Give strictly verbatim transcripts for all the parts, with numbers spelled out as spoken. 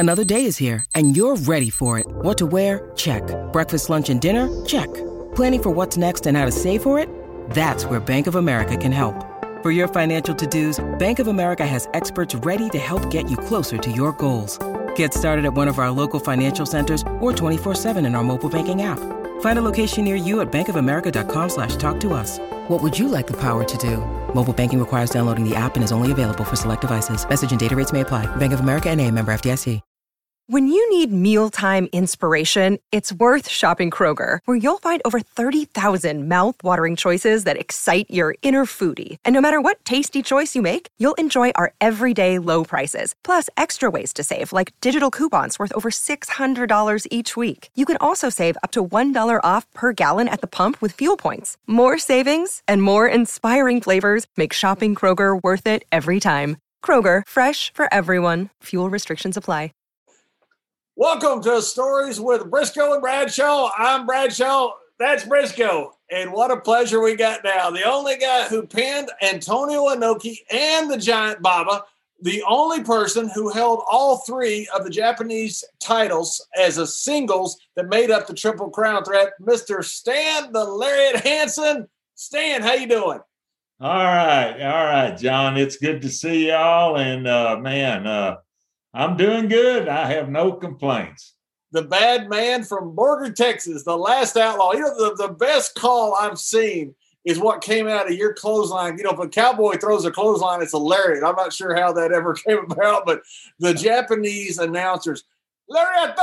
Another day is here, and you're ready for it. What to wear? Check. Breakfast, lunch, and dinner? Check. Planning for what's next and how to save for it? That's where Bank of America can help. For your financial to-dos, Bank of America has experts ready to help get you closer to your goals. Get started at one of our local financial centers or twenty-four seven in our mobile banking app. Find a location near you at bankofamerica.com slash talk to us. What would you like the power to do? Mobile banking requires downloading the app and is only available for select devices. Message and data rates may apply. Bank of America N A, member F D I C. When you need mealtime inspiration, it's worth shopping Kroger, where you'll find over thirty thousand mouth-watering choices that excite your inner foodie. And no matter what tasty choice you make, you'll enjoy our everyday low prices, plus extra ways to save, like digital coupons worth over six hundred dollars each week. You can also save up to one dollar off per gallon at the pump with fuel points. More savings and more inspiring flavors make shopping Kroger worth it every time. Kroger, fresh for everyone. Fuel restrictions apply. Welcome to Stories with Briscoe and Bradshaw. I'm Bradshaw. That's Briscoe. And what a pleasure we got now. The only guy who pinned Antonio Inoki and the Giant Baba, the only person who held all three of the Japanese titles as a singles that made up the Triple Crown threat, Mister Stan the Lariat Hansen. Stan, how you doing? All right. All right, John. It's good to see y'all. And, uh, man, uh, I'm doing good. I have no complaints. The bad man from Borger, Texas, the last outlaw. You know, the, the best call I've seen is what came out of your clothesline. You know, if a cowboy throws a clothesline, it's hilarious. I'm not sure how that ever came about, but the Japanese announcers, Lariato!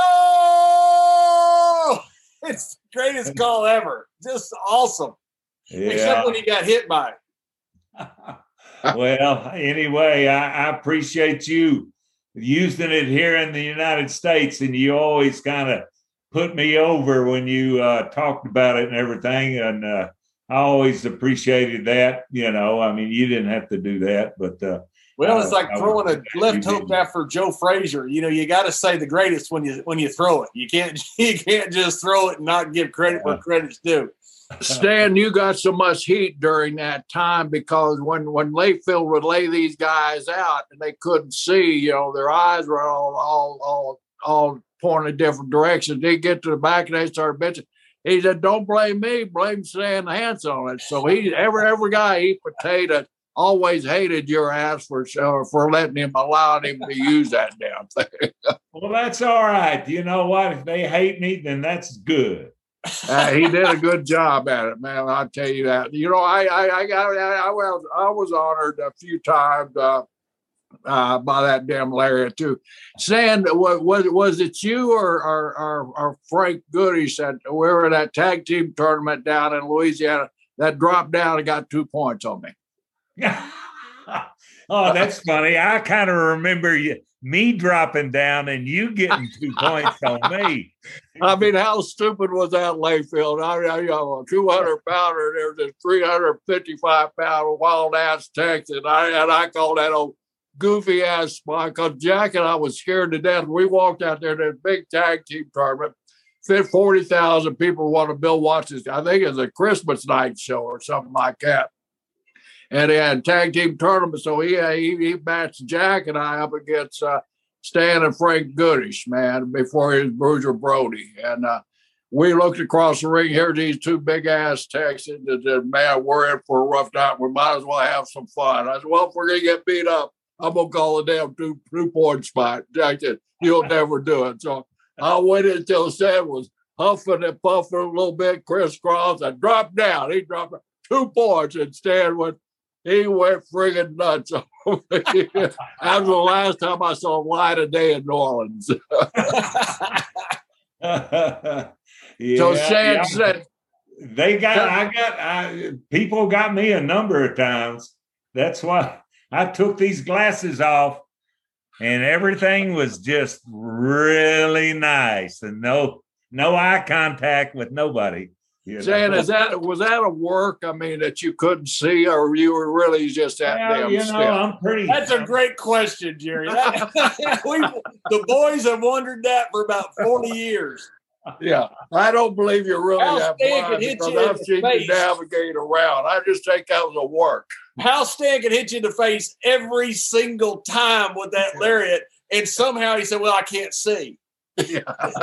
It's the greatest call ever. Just awesome. Yeah. Except when he got hit by it. Well, anyway, I, I appreciate you using it here in the United States, and you always kind of put me over when you uh, talked about it and everything, and uh, I always appreciated that. You know, I mean, you didn't have to do that, but uh, well, it's like I, throwing I, a left hook after Joe Frazier. You know, you got to say the greatest when you when you throw it. You can't you can't just throw it and not give credit where credit's due. Stan, you got so much heat during that time because when, when Layfield would lay these guys out and they couldn't see, you know, their eyes were all all all, all pointing in different directions. They get to the back and they started bitching. He said, "Don't blame me, blame Stan Hansen on it." So he every every guy he potato always hated your ass for uh, for letting him allowing him to use that damn thing. Well, that's all right. You know what? If they hate me, then that's good. uh, he did a good job at it, man. I'll tell you that. You know, I I I got I, I was I was honored a few times uh, uh, by that damn Lariat too. Stan, was was, was it you or or, or or Frank Goody said we were at that tag team tournament down in Louisiana that dropped down and got two points on me? Oh, that's funny. I kind of remember you. Me dropping down and you getting two points on me. I mean, how stupid was that, Layfield? I, I you know, a two hundred pounder, there's this three hundred fifty-five pound wild ass Texan. I, and I call that old goofy ass spot because Jack and I was scared to death. We walked out there to a big tag team tournament. Fit forty thousand people want to Bill watch this. I think it's a Christmas night show or something like that. And they had tag team tournament, so he he, he matched Jack and I up against uh, Stan and Frank Goodish, man, before he was Bruiser Brody. And uh, we looked across the ring. Here's these two big-ass Texans that said, "Man, we're in for a rough night. We might as well have some fun." I said, "Well, if we're going to get beat up, I'm going to call a damn two, two-point spot." Jack said, "You'll never do it." So I waited until Stan was huffing and puffing a little bit, crisscross. I dropped down. He dropped two points, and Stan went, He went friggin' nuts. That was the last time I saw Light of Day in New Orleans. yeah, so Stan yeah. said, they got, I got, I, people got me a number of times. That's why I took these glasses off and everything was just really nice and no, no eye contact with nobody. You Saying, know? is that was that a work? I mean, that you couldn't see, or you were really just that well, damn you know, stiff? I'm pretty. That's a great question, Jerry. That, we, the boys have wondered that for about forty years. Yeah, I don't believe you're really How that Stan blind could hit because you in I've the seen you face. navigate around. I just think that was a work. Hal Stan could hit you in the face every single time with that lariat. And somehow he said, well, I can't see. Yeah.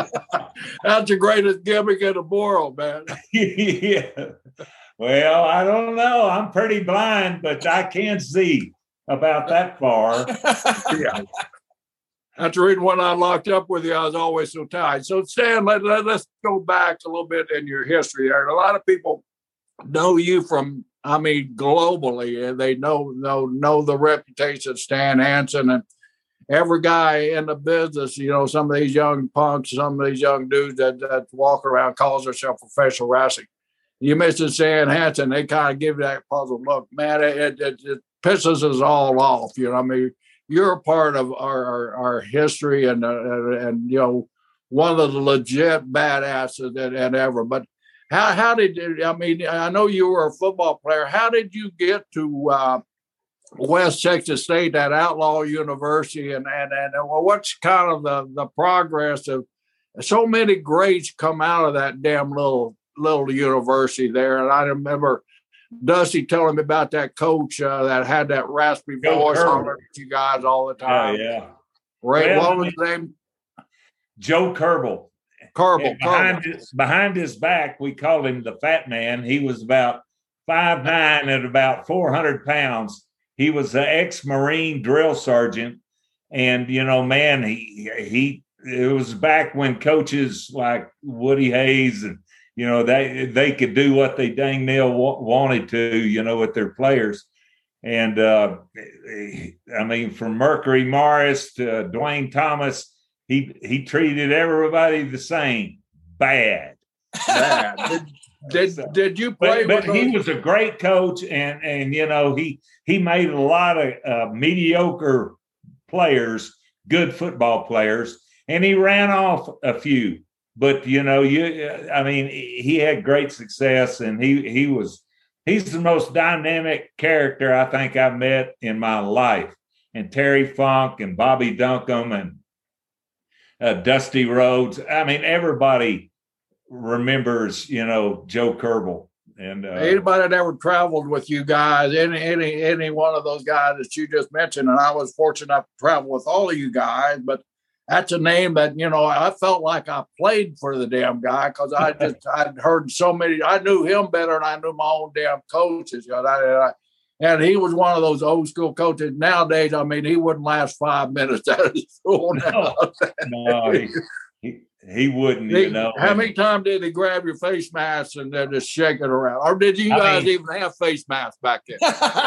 That's the greatest gimmick in the world, man. Yeah. Well, I don't know. I'm pretty blind, but I can see about that far. Yeah. That's the reason when I locked up with you, I was always so tight. So, Stan, let, let, let's go back a little bit in your history there. A lot of people know you from, I mean, globally, and they know know know the reputation of Stan Hansen, and every guy in the business, you know, some of these young punks, some of these young dudes that, that walk around calls themselves professional wrestling. You mentioned Stan Hansen, they kind of give you that puzzle look. Man, it, it, it pisses us all off, you know. I mean, you're a part of our our, our history, and, uh, and and you know, one of the legit badasses that, that ever. But how how did you, I mean? I know you were a football player. How did you get to uh, West Texas State, that outlaw university, and and and well, what's kind of the the progress of so many greats come out of that damn little little university there? And I remember Dusty telling me about that coach uh, that had that raspy Joe voice Kerbal. on you guys all the time. Yeah, yeah. Ray, Well, what was his name? Joe Kerbal. Kerbal. And behind Kerbal. his, behind his back, we called him the Fat Man. He was about five nine and about four hundred pounds. He was an ex-Marine drill sergeant. And, you know, man, he, he, it was back when coaches like Woody Hayes and, you know, they, they could do what they dang nail wa- wanted to, you know, with their players. And, uh, I mean, from Mercury Morris to Dwayne Thomas, he, he treated everybody the same. Bad. Bad. Did, did, did you play But, but with he those? was a great coach, and and you know he he made a lot of uh, mediocre players good football players, and he ran off a few. But you know, you I mean, he had great success, and he he was he's the most dynamic character I think I've met in my life. And Terry Funk and Bobby Duncombe and uh, Dusty Rhodes. I mean, everybody remembers, you know, Joe Kerbal. And uh, anybody that ever traveled with you guys, any any any one of those guys that you just mentioned, and I was fortunate enough to travel with all of you guys, but that's a name that, you know, I felt like I played for the damn guy because I just I'd heard so many. I knew him better than I knew my own damn coaches. You know, I, I, and he was one of those old school coaches. Nowadays, I mean, he wouldn't last five minutes at his school. No, no he, he, he wouldn't, He, you know. how many times did he grab your face mask and then just shake it around? Or did you I guys mean, even have face masks back then?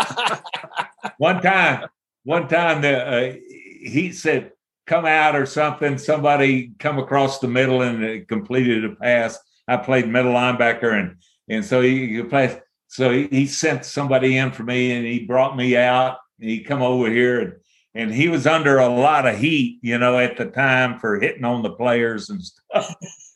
one time, one time the, uh, he said, come out or something. Somebody come across the middle and uh, completed a pass. I played middle linebacker, and and so he, he played. So he, he sent somebody in for me, and he brought me out. And he come over here, and and he was under a lot of heat, you know, at the time for hitting on the players and stuff.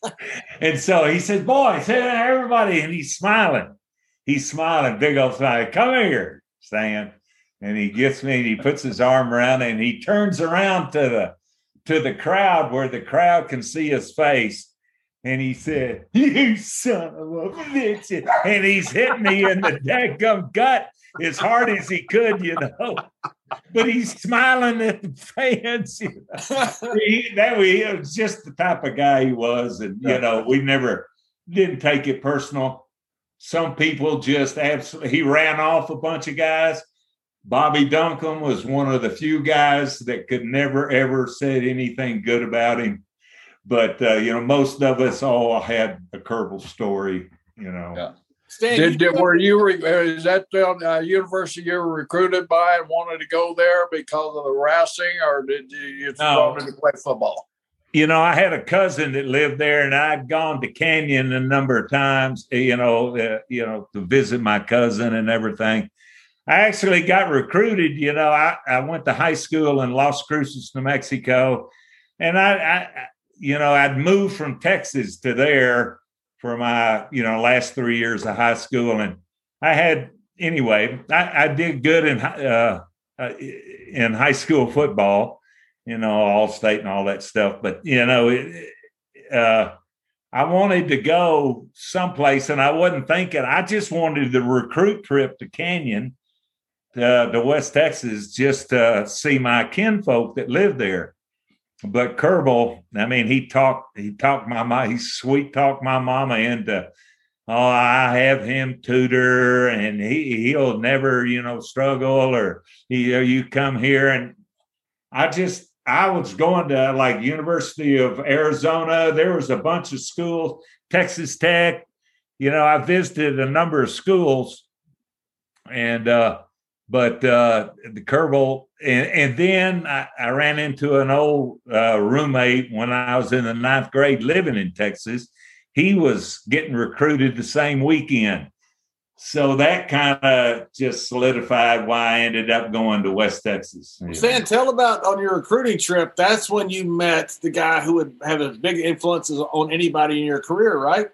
And so he said, "Boys, hey, everybody," and he's smiling. He's smiling, big old smile. Come here, Stan. And he gets me, and he puts his arm around, and he turns around to the to the crowd where the crowd can see his face. And he said, "You son of a bitch." And he's hitting me in the dadgum gut as hard as he could, you know. But he's smiling at the fans. You know. he, that was, he was just the type of guy he was. And, you know, we never didn't take it personal. Some people just absolutely, he ran off a bunch of guys. Bobby Duncombe was one of the few guys that could never, ever said anything good about him. But, uh, you know, most of us all had a Kerbal story, you know. Yeah. Stan, Did, you- did were you re- is that the uh, university you were recruited by and wanted to go there because of the wrestling, or did you, you just No. wanted to play football? You know, I had a cousin that lived there, and I'd gone to Canyon a number of times, you know, uh, you know, to visit my cousin and everything. I actually got recruited. You know, I, I went to high school in Las Cruces, New Mexico, and I, I, you know, I'd moved from Texas to there for my, you know, last three years of high school, and I had anyway. I, I did good in uh, uh, in high school football, you know, all state and all that stuff. But you know, it, uh, I wanted to go someplace, and I wasn't thinking. I just wanted the recruit trip to Canyon. Uh, to West Texas just to see my kinfolk that lived there. but Kerbal, I mean, he talked, he talked my mom, he sweet talked my mama into, oh, I have him tutor and he, he'll never, you know, struggle or he, or you come here. And I just, I was going to like University of Arizona. There was a bunch of schools, Texas Tech, you know, I visited a number of schools and, uh, but uh, the Kerbal, and, and then I, I ran into an old uh, roommate when I was in the ninth grade living in Texas. He was getting recruited the same weekend. So that kind of just solidified why I ended up going to West Texas. Stan, tell about on your recruiting trip, that's when you met the guy who would have as big influences on anybody in your career, right?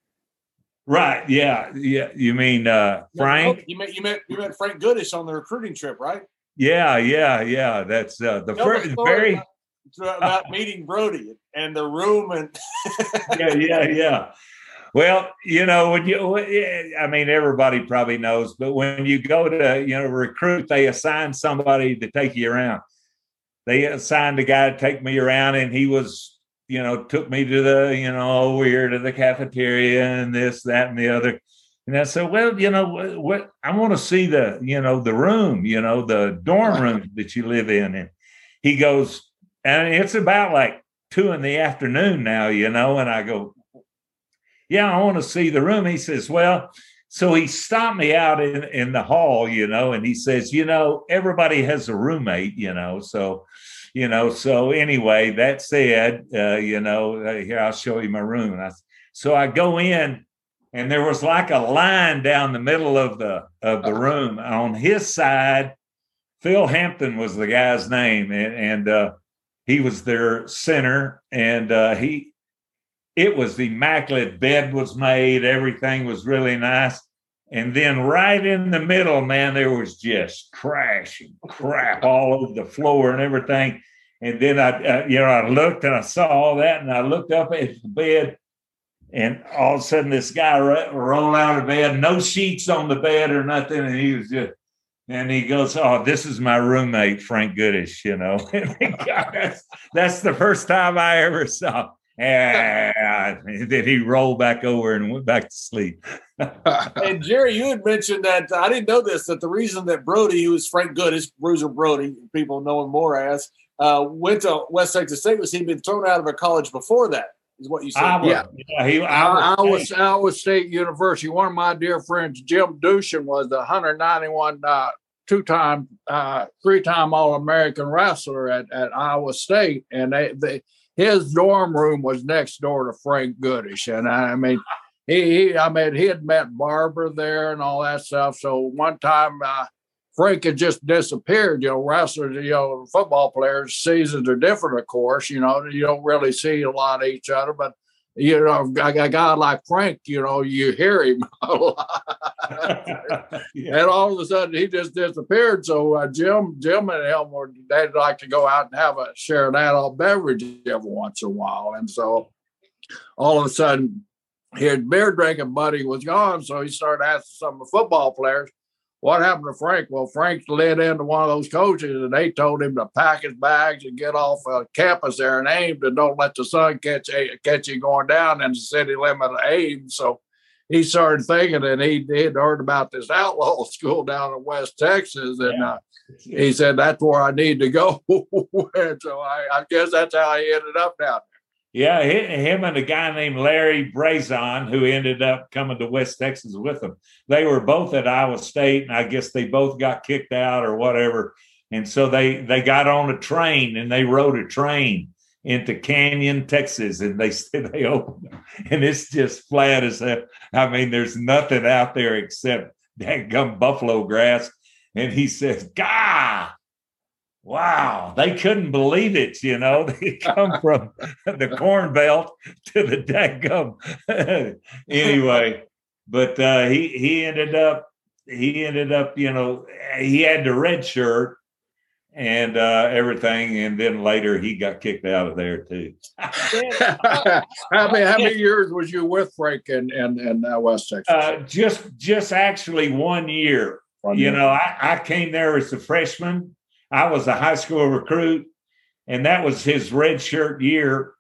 Right. Yeah. Yeah. You mean uh, Frank? You met you met you met Frank Goodish on the recruiting trip, right? Yeah. Yeah. Yeah. That's uh, the Tell first the very about, about meeting Brody and the room and yeah. Yeah. Yeah. Well, you know, when you, I mean, everybody probably knows, but when you go to, you know, recruit, they assign somebody to take you around. They assigned a guy to take me around, and he was, you know, took me to the, you know, we're to the cafeteria and this, that, and the other. And I said, well, you know, what, what I want to see the, you know, the room, you know, the dorm room that you live in. And he goes, and it's about like two in the afternoon now, you know, and I go, yeah, I want to see the room. He says, well, so he stopped me out in, in the hall, you know, and he says, you know, everybody has a roommate, you know, so, you know, so anyway, that said, uh, you know, uh, here, I'll show you my room. And I, so I go in, and there was like a line down the middle of the of the room. On his side, Phil Hampton was the guy's name, and, and uh, he was their center, and uh, he, it was immaculate. Bed was made, everything was really nice. And then right in the middle, man, there was just trash and crap all over the floor and everything. And then I, uh, you know, I looked and I saw all that, and I looked up at the bed, and all of a sudden this guy ro- rolled out of bed, no sheets on the bed or nothing, and he was just, and he goes, "Oh, this is my roommate, Frank Goodish," you know. God, that's, that's the first time I ever saw. And then he rolled back over and went back to sleep. And Jerry, you had mentioned that, I didn't know this, that the reason that Brody, who was Frank Goodish, Bruiser Brody, people know him more as, uh, went to West Texas State was he'd been thrown out of a college before that, is what you said. Iowa. Yeah. Yeah, he, Iowa, Iowa, Iowa State University. One of my dear friends, Jim Dushan, was the one ninety-one uh, two-time, uh, three-time All-American wrestler at, at Iowa State. And they, they his dorm room was next door to Frank Goodish. And I mean, he, he I mean, he had met Barbara there and all that stuff. So one time, uh, Frank had just disappeared. You know, wrestlers, you know, football players, seasons are different, of course. You know, you don't really see a lot of each other, but you know, a, a guy like Frank, you know, you hear him a lot. Yeah. And all of a sudden, he just disappeared. So uh, Jim, Jim and him were, they'd like to go out and have a share an adult beverage every once in a while. And so all of a sudden, his beer drinking buddy was gone. So he started asking some of the football players, what happened to Frank? Well, Frank led into one of those coaches, and they told him to pack his bags and get off uh, campus there in Ames and don't let the sun catch catch you going down in the city limit of Ames. So he started thinking, and he had heard about this outlaw school down in West Texas, and yeah. uh, he said, that's where I need to go. And so I, I guess that's how he ended up down there. Yeah, him and a guy named Larry Brazon, who ended up coming to West Texas with him. They were both at Iowa State, and I guess they both got kicked out or whatever. And so they, they got on a train, and they rode a train into Canyon, Texas, and they said they opened them. And it's just flat as hell. I mean, there's nothing out there except that gum buffalo grass. And he says, God, wow, they couldn't believe it, you know. They come from the Corn Belt to the dadgum. Anyway, but uh, he he ended up he ended up, you know, he had the red shirt and uh, everything, and then later he got kicked out of there too. how many how many years was you with Frank in in, in uh, West Texas? Uh, just just actually one year. One you year. know, I, I came there as a freshman. I was a high school recruit, and that was his red shirt year.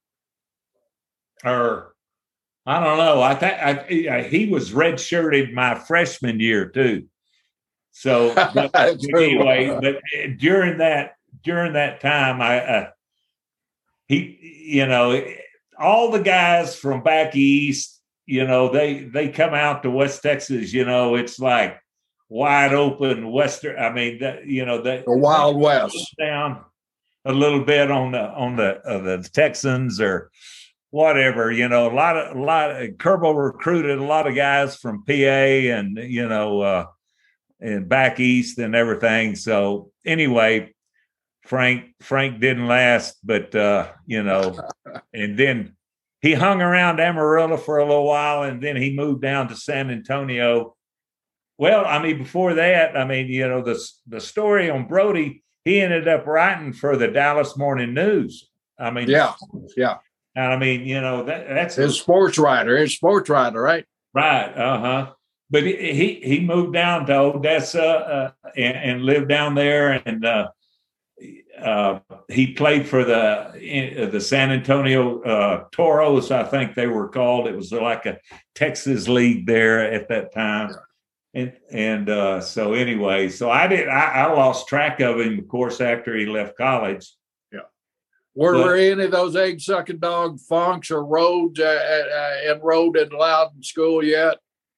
Or I don't know. I think I, he was red shirted my freshman year too. So but, anyway, but during that during that time, I uh, he you know all the guys from back east, you know they they come out to West Texas. You know it's like wide open Western. I mean, the, you know the, the Wild West down a little bit on the on the uh, the Texans or whatever, you know, a lot of a lot of Kerbal recruited a lot of guys from P A and you know uh and back east and everything. So anyway, Frank Frank didn't last, but uh, you know, and then he hung around Amarillo for a little while and then he moved down to San Antonio. Well, I mean, before that, I mean, you know, the the story on Brody, he ended up writing for the Dallas Morning News. I mean, yeah, yeah. And I mean, you know, that that's his sports writer, his sports writer, right? Right. Uh huh. But he, he he moved down to Odessa uh, and, and lived down there, and uh, uh, he played for the the San Antonio uh, Toros, I think they were called. It was like a Texas league there at that time, and and uh, so anyway, so I did I, I lost track of him, of course, after he left college. Were there any of those egg sucking dog Funks or Rhodes uh, uh, enrolled in Loudon School yet?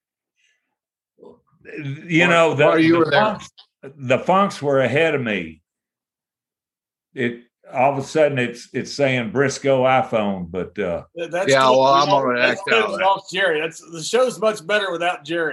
You know, the, you the, were there. Funks, the Funks were ahead of me. It all of a sudden it's it's saying Briscoe iPhone, but uh, that's yeah, good. well, I'm on an that's act good out. without Jerry. That's the show's much better without Jerry.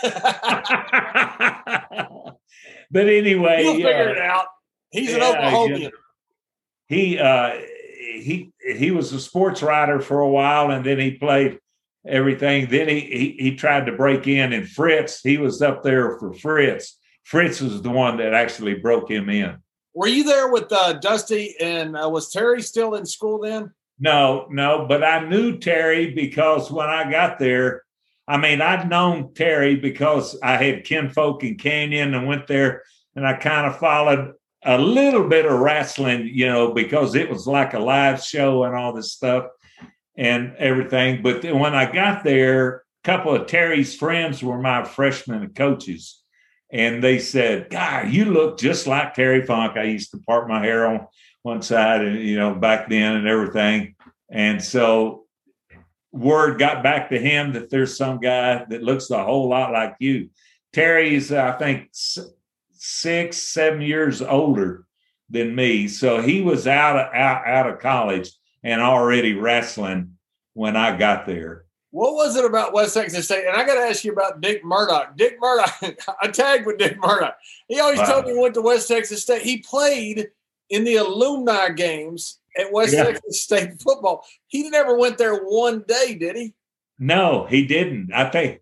But anyway, he'll figure uh, it out. He's an yeah, Oklahomian. yeah. He uh, he he was a sports writer for a while, and then he played everything. Then he, he he tried to break in, and Fritz, he was up there for Fritz. Fritz was the one that actually broke him in. Were you there with uh, Dusty, and uh, was Terry still in school then? No, no, but I knew Terry because when I got there, I mean, I'd known Terry because I had kinfolk in Canyon and went there, and I kind of followed a little bit of wrestling, you know, because it was like a live show and all this stuff and everything. But then when I got there, a couple of Terry's friends were my freshman coaches. And they said, God, you look just like Terry Funk. I used to part my hair on one side and, you know, back then and everything. And so word got back to him that there's some guy that looks a whole lot like you. Terry's, I think, six, seven years older than me. So he was out of, out, out of college and already wrestling when I got there. What was it about West Texas State? And I got to ask you about Dick Murdoch. Dick Murdoch, I tagged with Dick Murdoch. He always wow. told me he went to West Texas State. He played in the alumni games at West yeah. Texas State football. He never went there one day, did he? No, he didn't. I think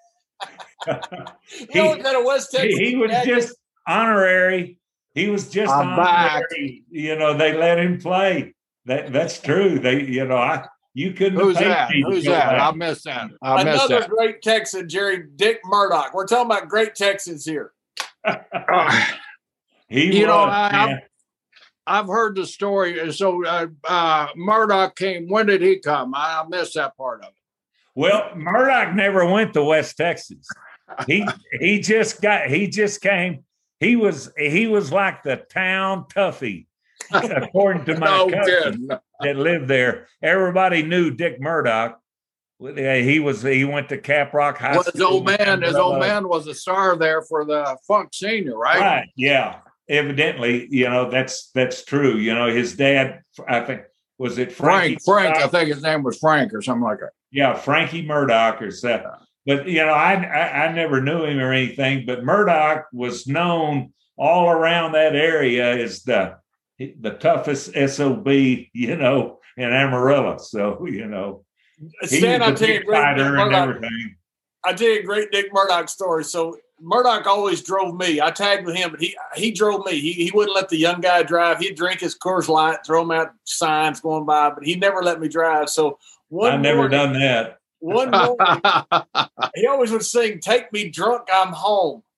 he, always had a West Texas he, he was just honorary. He was just I'm honorary. Back. You know, they let him play. That that's true. They, you know, I you couldn't. Who's have that? Who's that? Back. I missed that. I Another missed that. great Texan, Jerry Dick Murdoch. We're talking about great Texans here. uh, he you was, know, I, man. I've, I've heard the story. So uh, uh, Murdoch came. When did he come? I, I missed that part of it. Well, Murdoch never went to West Texas. He he just got he just came. He was he was like the town toughie, according to my no, cousin that lived there. Everybody knew Dick Murdoch. He was he went to Caprock High well, School. His old man, his old man was a star there for the Funk Senior, right? Right. Yeah. Evidently, you know that's that's true. You know, his dad, I think, was it Frank? Frank, Frank, I think his name was Frank or something like that. Yeah, Frankie Murdoch or something. But, you know, I, I I never knew him or anything, but Murdoch was known all around that area as the the toughest S O B, you know, in Amarillo. So, you know, Stan, I'll tell you a great fighter Dick and Murdoch, everything. I'll tell you a great Dick Murdoch story. So Murdoch always drove me. I tagged with him, but he he drove me. He he wouldn't let the young guy drive. He'd drink his Coors Light, throw him out signs going by, but he never let me drive. So one I've never morning, done that. One morning, he always would sing, "Take me drunk, I'm home."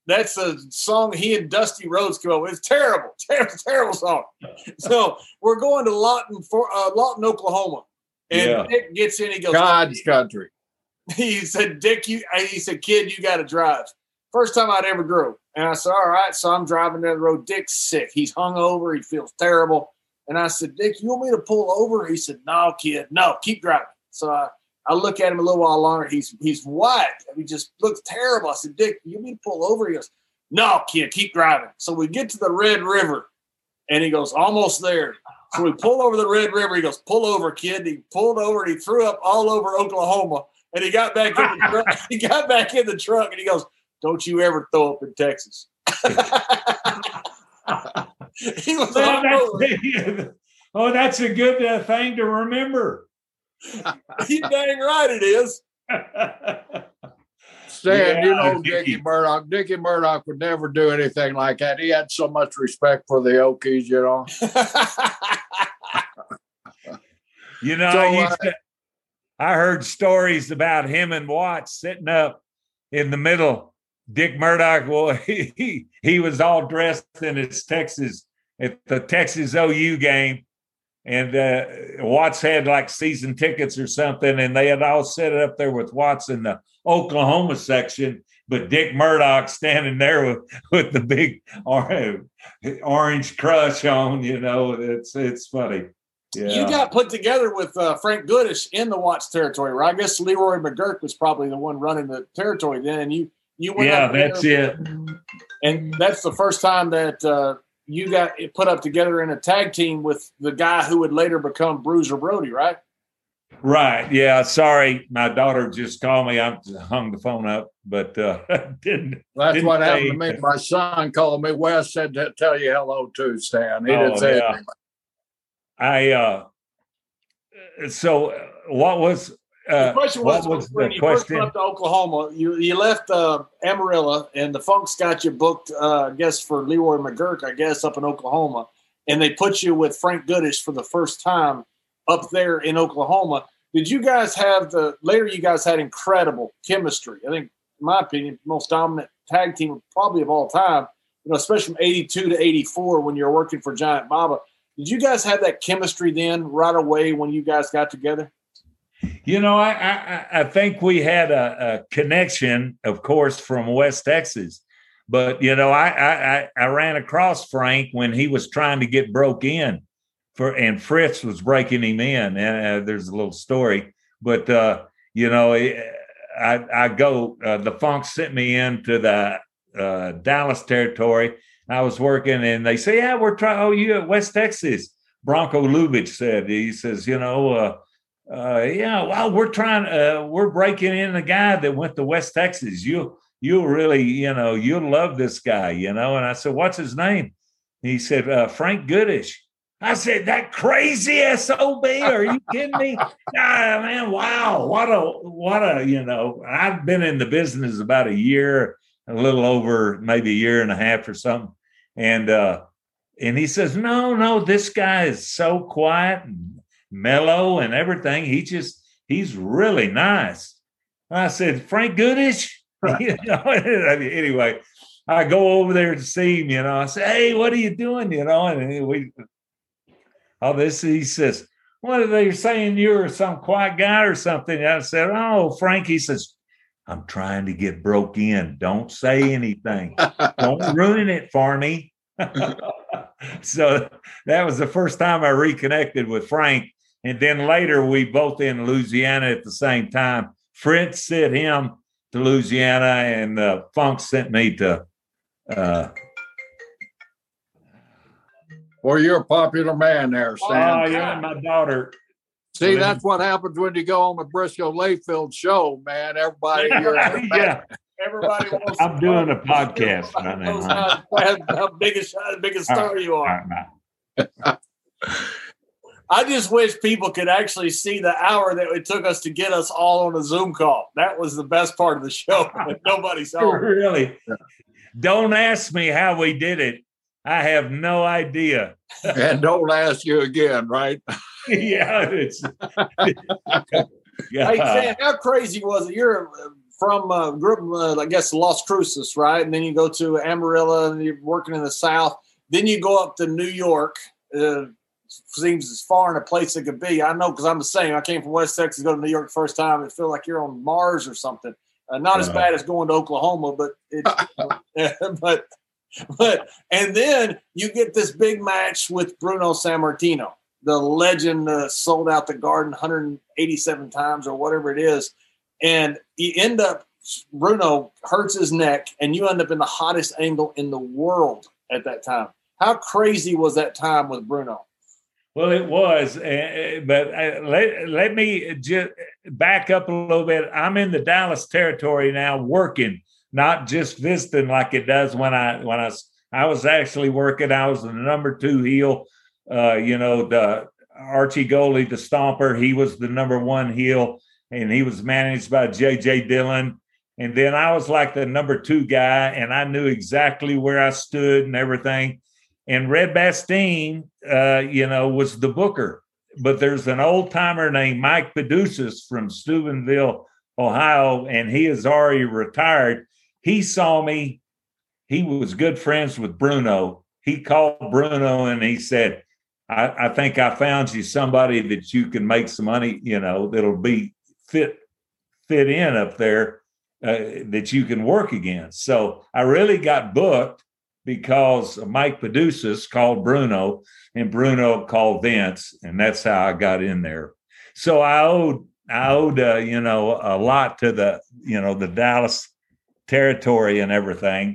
That's a song he and Dusty Rhodes came up with. It's terrible, terrible, terrible song. So we're going to Lawton, for uh, Lawton, Oklahoma, and Yeah. Dick gets in. He goes, God's country. He said, "Dick, you." He said, "Kid, you got to drive." First time I'd ever drove, and I said, "All right." So I'm driving down the road. Dick's sick. He's hungover. He feels terrible. And I said, "Dick, you want me to pull over?" He said, "No, kid, no, keep driving." So I. I look at him a little while longer. He's he's white. He just looks terrible. I said, "Dick, you need to pull over?" He goes, "No, kid, keep driving." So we get to the Red River, and he goes, "Almost there." So we pull over the Red River. He goes, "Pull over, kid." He pulled over, and he threw up all over Oklahoma. And he got back in the truck. He got back in the truck, and he goes, "Don't you ever throw up in Texas." He was Well, hungover. that's, oh, that's a good uh, thing to remember. You dang right it is. Stan, Yeah, you know Dickie. Dickie Murdoch. Dickie Murdoch would never do anything like that. He had so much respect for the Okies, you know. You know, So, I, used uh, to, I heard stories about him and Watts sitting up in the middle. Dick Murdoch, well, he, he, he was all dressed in his Texas, at the Texas O U game. And uh, Watts had like season tickets or something, and they had all set up there with Watts in the Oklahoma section, but Dick Murdoch standing there with, with the big orange, orange crush on. You know, it's it's funny. Yeah. You got put together with uh, Frank Goodish in the Watts territory, right? I guess Leroy McGurk was probably the one running the territory then, and you you went yeah, up there, that's it. and that's the first time that uh, you got it put up together in a tag team with the guy who would later become Bruiser Brody, right? Right. Yeah. Sorry, my daughter just called me. I hung the phone up, but uh, didn't. That's didn't what say happened to me. anything. My son called me. Wes said to tell you hello too, Stan. He Oh, didn't say yeah. anything. I. Uh, so, uh, what was? Uh, The question what was, was when the you first question? went up to Oklahoma, you you left uh, Amarillo, and the Funks got you booked, uh, I guess, for Leroy McGurk, I guess, up in Oklahoma, and they put you with Frank Goodish for the first time up there in Oklahoma. Did you guys have the later? You guys had incredible chemistry. I think, in my opinion, most dominant tag team probably of all time. You know, especially from eighty-two to eighty-four when you were working for Giant Baba. Did you guys have that chemistry then right away when you guys got together? You know, I I, I think we had a, a connection, of course, from West Texas. But you know, I, I I ran across Frank when he was trying to get broke in, for and Fritz was breaking him in. And uh, there's a little story, but uh, you know, I I go. Uh, the Funk sent me into the uh, Dallas territory. I was working, and they say, "Yeah, we're trying." Oh, you at West Texas? Bronco Lubitsch said. He says, "You know." Uh, Uh, yeah, well, we're trying. Uh, we're breaking in a guy that went to West Texas. You, you'll really, you know, you'll love this guy, you know. And I said, "What's his name?" He said, uh, "Frank Goodish." I said, "That crazy S O B? Are you kidding me?" Ah, man, wow, what a, what a, you know. I've been in the business about a year, a little over, maybe a year and a half or something, and uh, and he says, "No, no, this guy is so quiet and mellow and everything. He just, he's really nice." I said, "Frank Goodish?" You know, anyway, I go over there to see him, you know. I say, "Hey, what are you doing?" You know, and we, all this, he says, "What are they saying? You're some quiet guy or something?" And I said, "Oh, Frank," he says, "I'm trying to get broke in. Don't say anything. Don't ruin it for me." So that was the first time I reconnected with Frank. And then later, we both in Louisiana at the same time. Fritz sent him to Louisiana, and uh, Funk sent me to. Uh, Well, you're a popular man there, Stan. oh, yeah, my daughter. See, that's what happens when you go on the Briscoe Layfield show, man. Everybody here. Yeah, Everybody wants. I'm doing a podcast right now. Knows how, how big a how big a star you All are. right, bye. I just wish people could actually see the hour that it took us to get us all on a Zoom call. That was the best part of the show. Nobody saw it. Really? Don't ask me how we did it. I have no idea. And don't ask you again, right? Yeah, it's. Hey, Sam, how crazy was it? You're a from uh, group, uh, I guess, Las Cruces, right? And then you go to Amarillo, and you're working in the South. Then you go up to New York. Uh, seems as far in a place it could be. I know because I'm the same. I came from West Texas, go to New York the first time. It feels like you're on Mars or something. Uh, not uh-huh. as bad as going to Oklahoma, but it's, but but and then you get this big match with Bruno Sammartino, the legend, uh, sold out the Garden one hundred eighty-seven times or whatever it is, and you end up Bruno hurts his neck, and you end up in the hottest angle in the world at that time. How crazy was that time with Bruno? Well, it was, uh, but uh, let, let me just back up a little bit. I'm in the Dallas territory now working, not just visiting like it does when I when I, I was actually working. I was the number two heel, uh, you know, the Archie Goldie, the Stomper. He was the number one heel, and he was managed by J J Dillon. And then I was like the number two guy, and I knew exactly where I stood and everything. And Red Bastien, uh, you know, was the booker. But there's an old timer named Mike Pedusis from Steubenville, Ohio, and he is already retired. He saw me. He was good friends with Bruno. He called Bruno and he said, I, I think I found you somebody that you can make some money, you know, that'll be fit, fit in up there uh, that you can work against. So I really got booked because Mike Pedusis called Bruno and Bruno called Vince, and that's how I got in there. So I owed, I owed, uh, you know, a lot to the, you know, the Dallas territory and everything.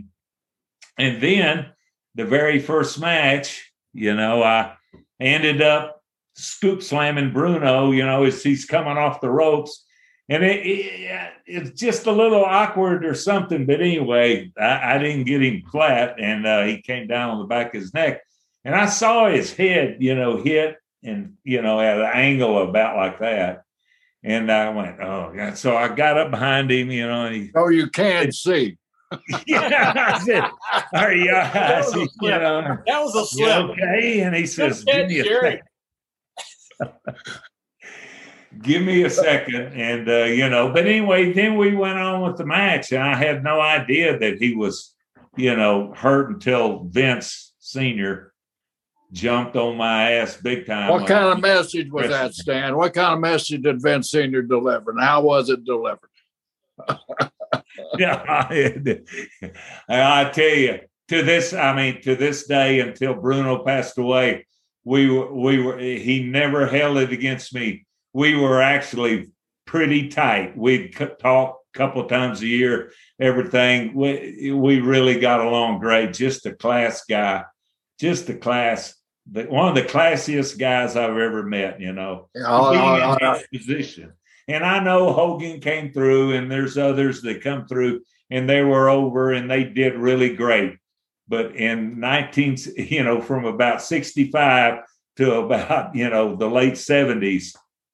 And then the very first match, you know, I ended up scoop slamming Bruno, you know, as he's coming off the ropes. And it, it, it's just a little awkward or something. But anyway, I, I didn't get him flat, and uh, he came down on the back of his neck. And I saw his head, you know, hit and, you know, at an angle about like that. And I went, oh, God. So I got up behind him, you know. And he, oh, you can't see. Yeah, I said, are you, I said, you know, that was a slip. Okay. And he says, give me a second. Give me a second. And, uh, you know, but anyway, then we went on with the match, and I had no idea that he was, you know, hurt until Vince Senior jumped on my ass big time. What kind of message was that, Stan? What kind of message did Vince Senior deliver, and how was it delivered? Yeah, I, I tell you, to this, I mean, to this day, until Bruno passed away, we were, we were, he never held it against me. We were actually pretty tight. We'd talk a couple of times a year, everything. We, we really got along great. Just a class guy, just a class, one of the classiest guys I've ever met, you know, oh, being oh, in oh, his position. And I know Hogan came through, and there's others that come through, and they were over, and they did really great. But in nineteen, you know, from about sixty-five to about, you know, the late seventies,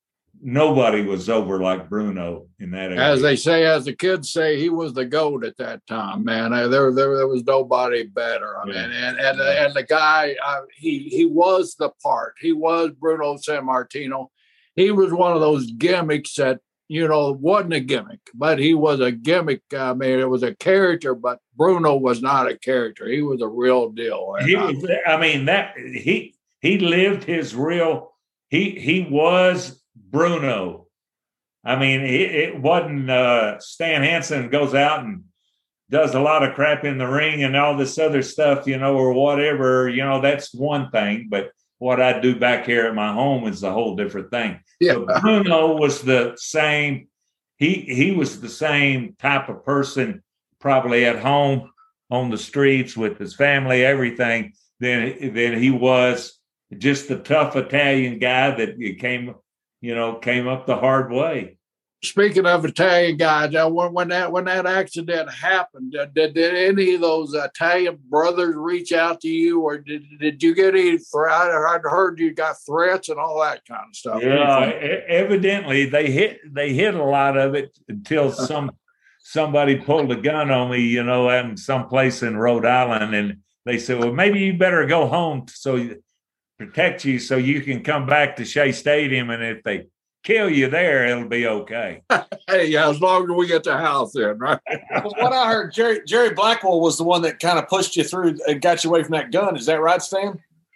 nobody was over like Bruno in that area. As they say, as the kids say, he was the GOAT at that time, man. There, there, there was nobody better. I mean, yeah. and and yeah. and the guy, uh, he he was the part. He was Bruno Sammartino. He was one of those gimmicks that, you know, wasn't a gimmick, but he was a gimmick. I mean, it was a character, but Bruno was not a character. He was a real deal. He was, I mean, that he he lived his real. He he was Bruno. I mean, it, it wasn't uh, Stan Hansen goes out and does a lot of crap in the ring and all this other stuff, you know, or whatever. You know, that's one thing, but what I do back here at my home is a whole different thing. Yeah. So Bruno was the same. He he was the same type of person, probably at home on the streets with his family, everything. Then then he was just the tough Italian guy that came, you know, came up the hard way. Speaking of Italian guys, when, when that when that accident happened, did, did any of those Italian brothers reach out to you, or did did you get any threat? I heard you got threats and all that kind of stuff. Yeah, evidently they hit they hit a lot of it until some somebody pulled a gun on me, you know, in some place in Rhode Island, and they said, "Well, maybe you better go home so you, protect you so you can come back to Shea Stadium." And if they kill you there, it'll be okay. Hey, yeah, as long as we get the house in, right? From what I heard, Jerry Jerry Blackwell was the one that kind of pushed you through and got you away from that gun. Is that right, Stan?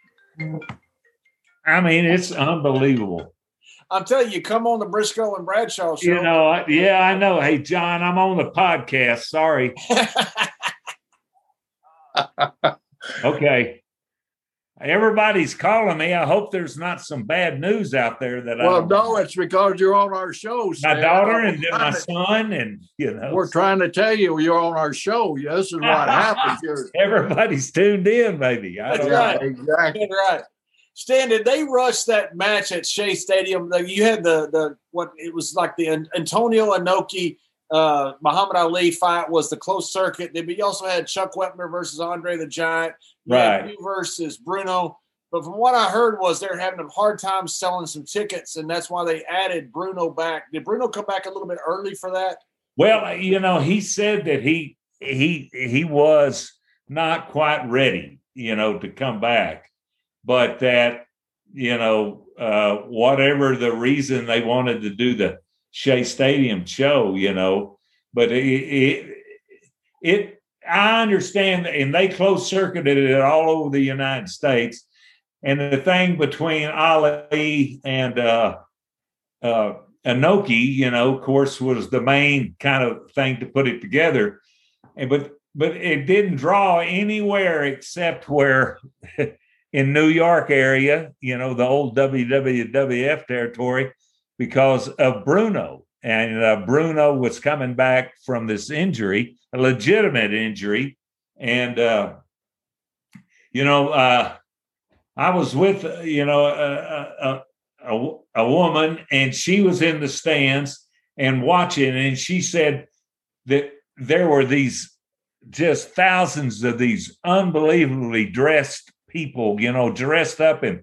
I mean, it's unbelievable. I'm telling you, come on the Briscoe and Bradshaw show. You know, I- yeah, I know. Hey, John, I'm on the podcast. Sorry. Okay. Everybody's calling me. I hope there's not some bad news out there that I Well, don't no, it's because you're on our show. my Stan. daughter and We're then my trying to- son, and you know, We're trying to tell you you're on our show. Yeah, this is what happens. You're, everybody's tuned in, baby. I That's don't right. know. exactly. Right. Stan, did they rush that match at Shea Stadium? Like, you had the the what it was like the An- Antonio Inoki uh, Muhammad Ali fight was the closed circuit. Then you also had Chuck Wepner versus Andre the Giant. You had Right. you versus Bruno. But from what I heard was they're having a hard time selling some tickets, and that's why they added Bruno back. Did Bruno come back a little bit early for that? Well, you know, he said that he he he was not quite ready, you know, to come back, but that, you know, uh, whatever the reason they wanted to do the Shea Stadium show, you know, but it, it, it I understand, and they closed circuited it all over the United States. And the thing between Ali and uh, uh, Inoki, you know, of course, was the main kind of thing to put it together. And, but but it didn't draw anywhere except where in New York area, you know, the old W W F territory, because of Bruno. And uh, Bruno was coming back from this injury, a legitimate injury. And, uh, you know, uh, I was with, uh, you know, a, a, a, a woman, and she was in the stands and watching, and she said that there were these just thousands of these unbelievably dressed people, you know, dressed up in,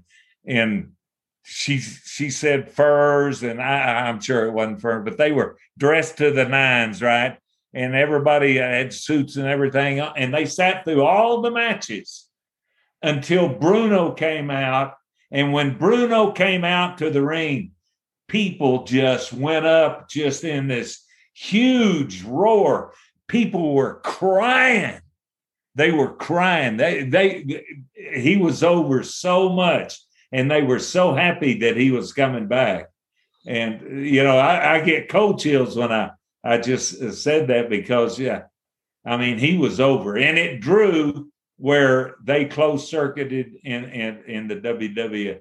in she she said furs, and I, I'm sure it wasn't fur, but they were dressed to the nines, right? And everybody had suits and everything, and they sat through all the matches until Bruno came out. And when Bruno came out to the ring, people just went up just in this huge roar. People were crying. They were crying. They, they, he was over so much, and they were so happy that he was coming back. And, you know, I, I get cold chills when I, I just said that, because, yeah, I mean, he was over, and it drew where they closed circuited in, in, in the W W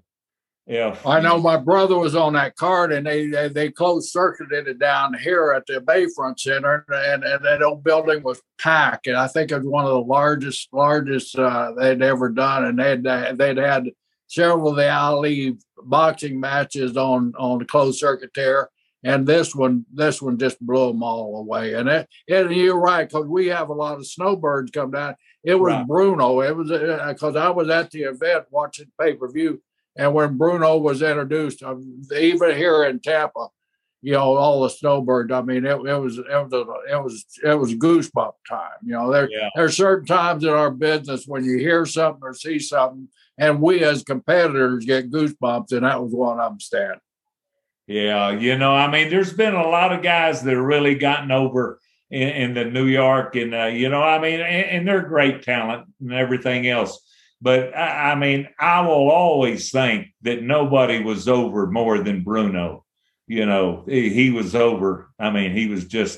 F. I know my brother was on that card, and they they, they closed circuited it down here at the Bayfront Center, and, and that old building was packed. And I think it was one of the largest largest uh, they'd ever done. And they'd they'd had several of the Ali boxing matches on on the closed circuit there. And this one, this one just blew them all away. And it, and you're right, because we have a lot of snowbirds come down. It was Right. Bruno. It was because uh, I was at the event watching pay per view, and when Bruno was introduced, um, even here in Tampa, you know, all the snowbirds. I mean, it, it was it was it was it was goosebump time. You know, there Yeah. there are certain times in our business when you hear something or see something, and we as competitors get goosebumps, and that was one of them, Stan. Yeah, you know, I mean, there's been a lot of guys that have really gotten over in, in the New York, and uh, you know, I mean, and, and they're great talent and everything else. But I, I mean, I will always think that nobody was over more than Bruno. You know, he, he was over. I mean, he was just.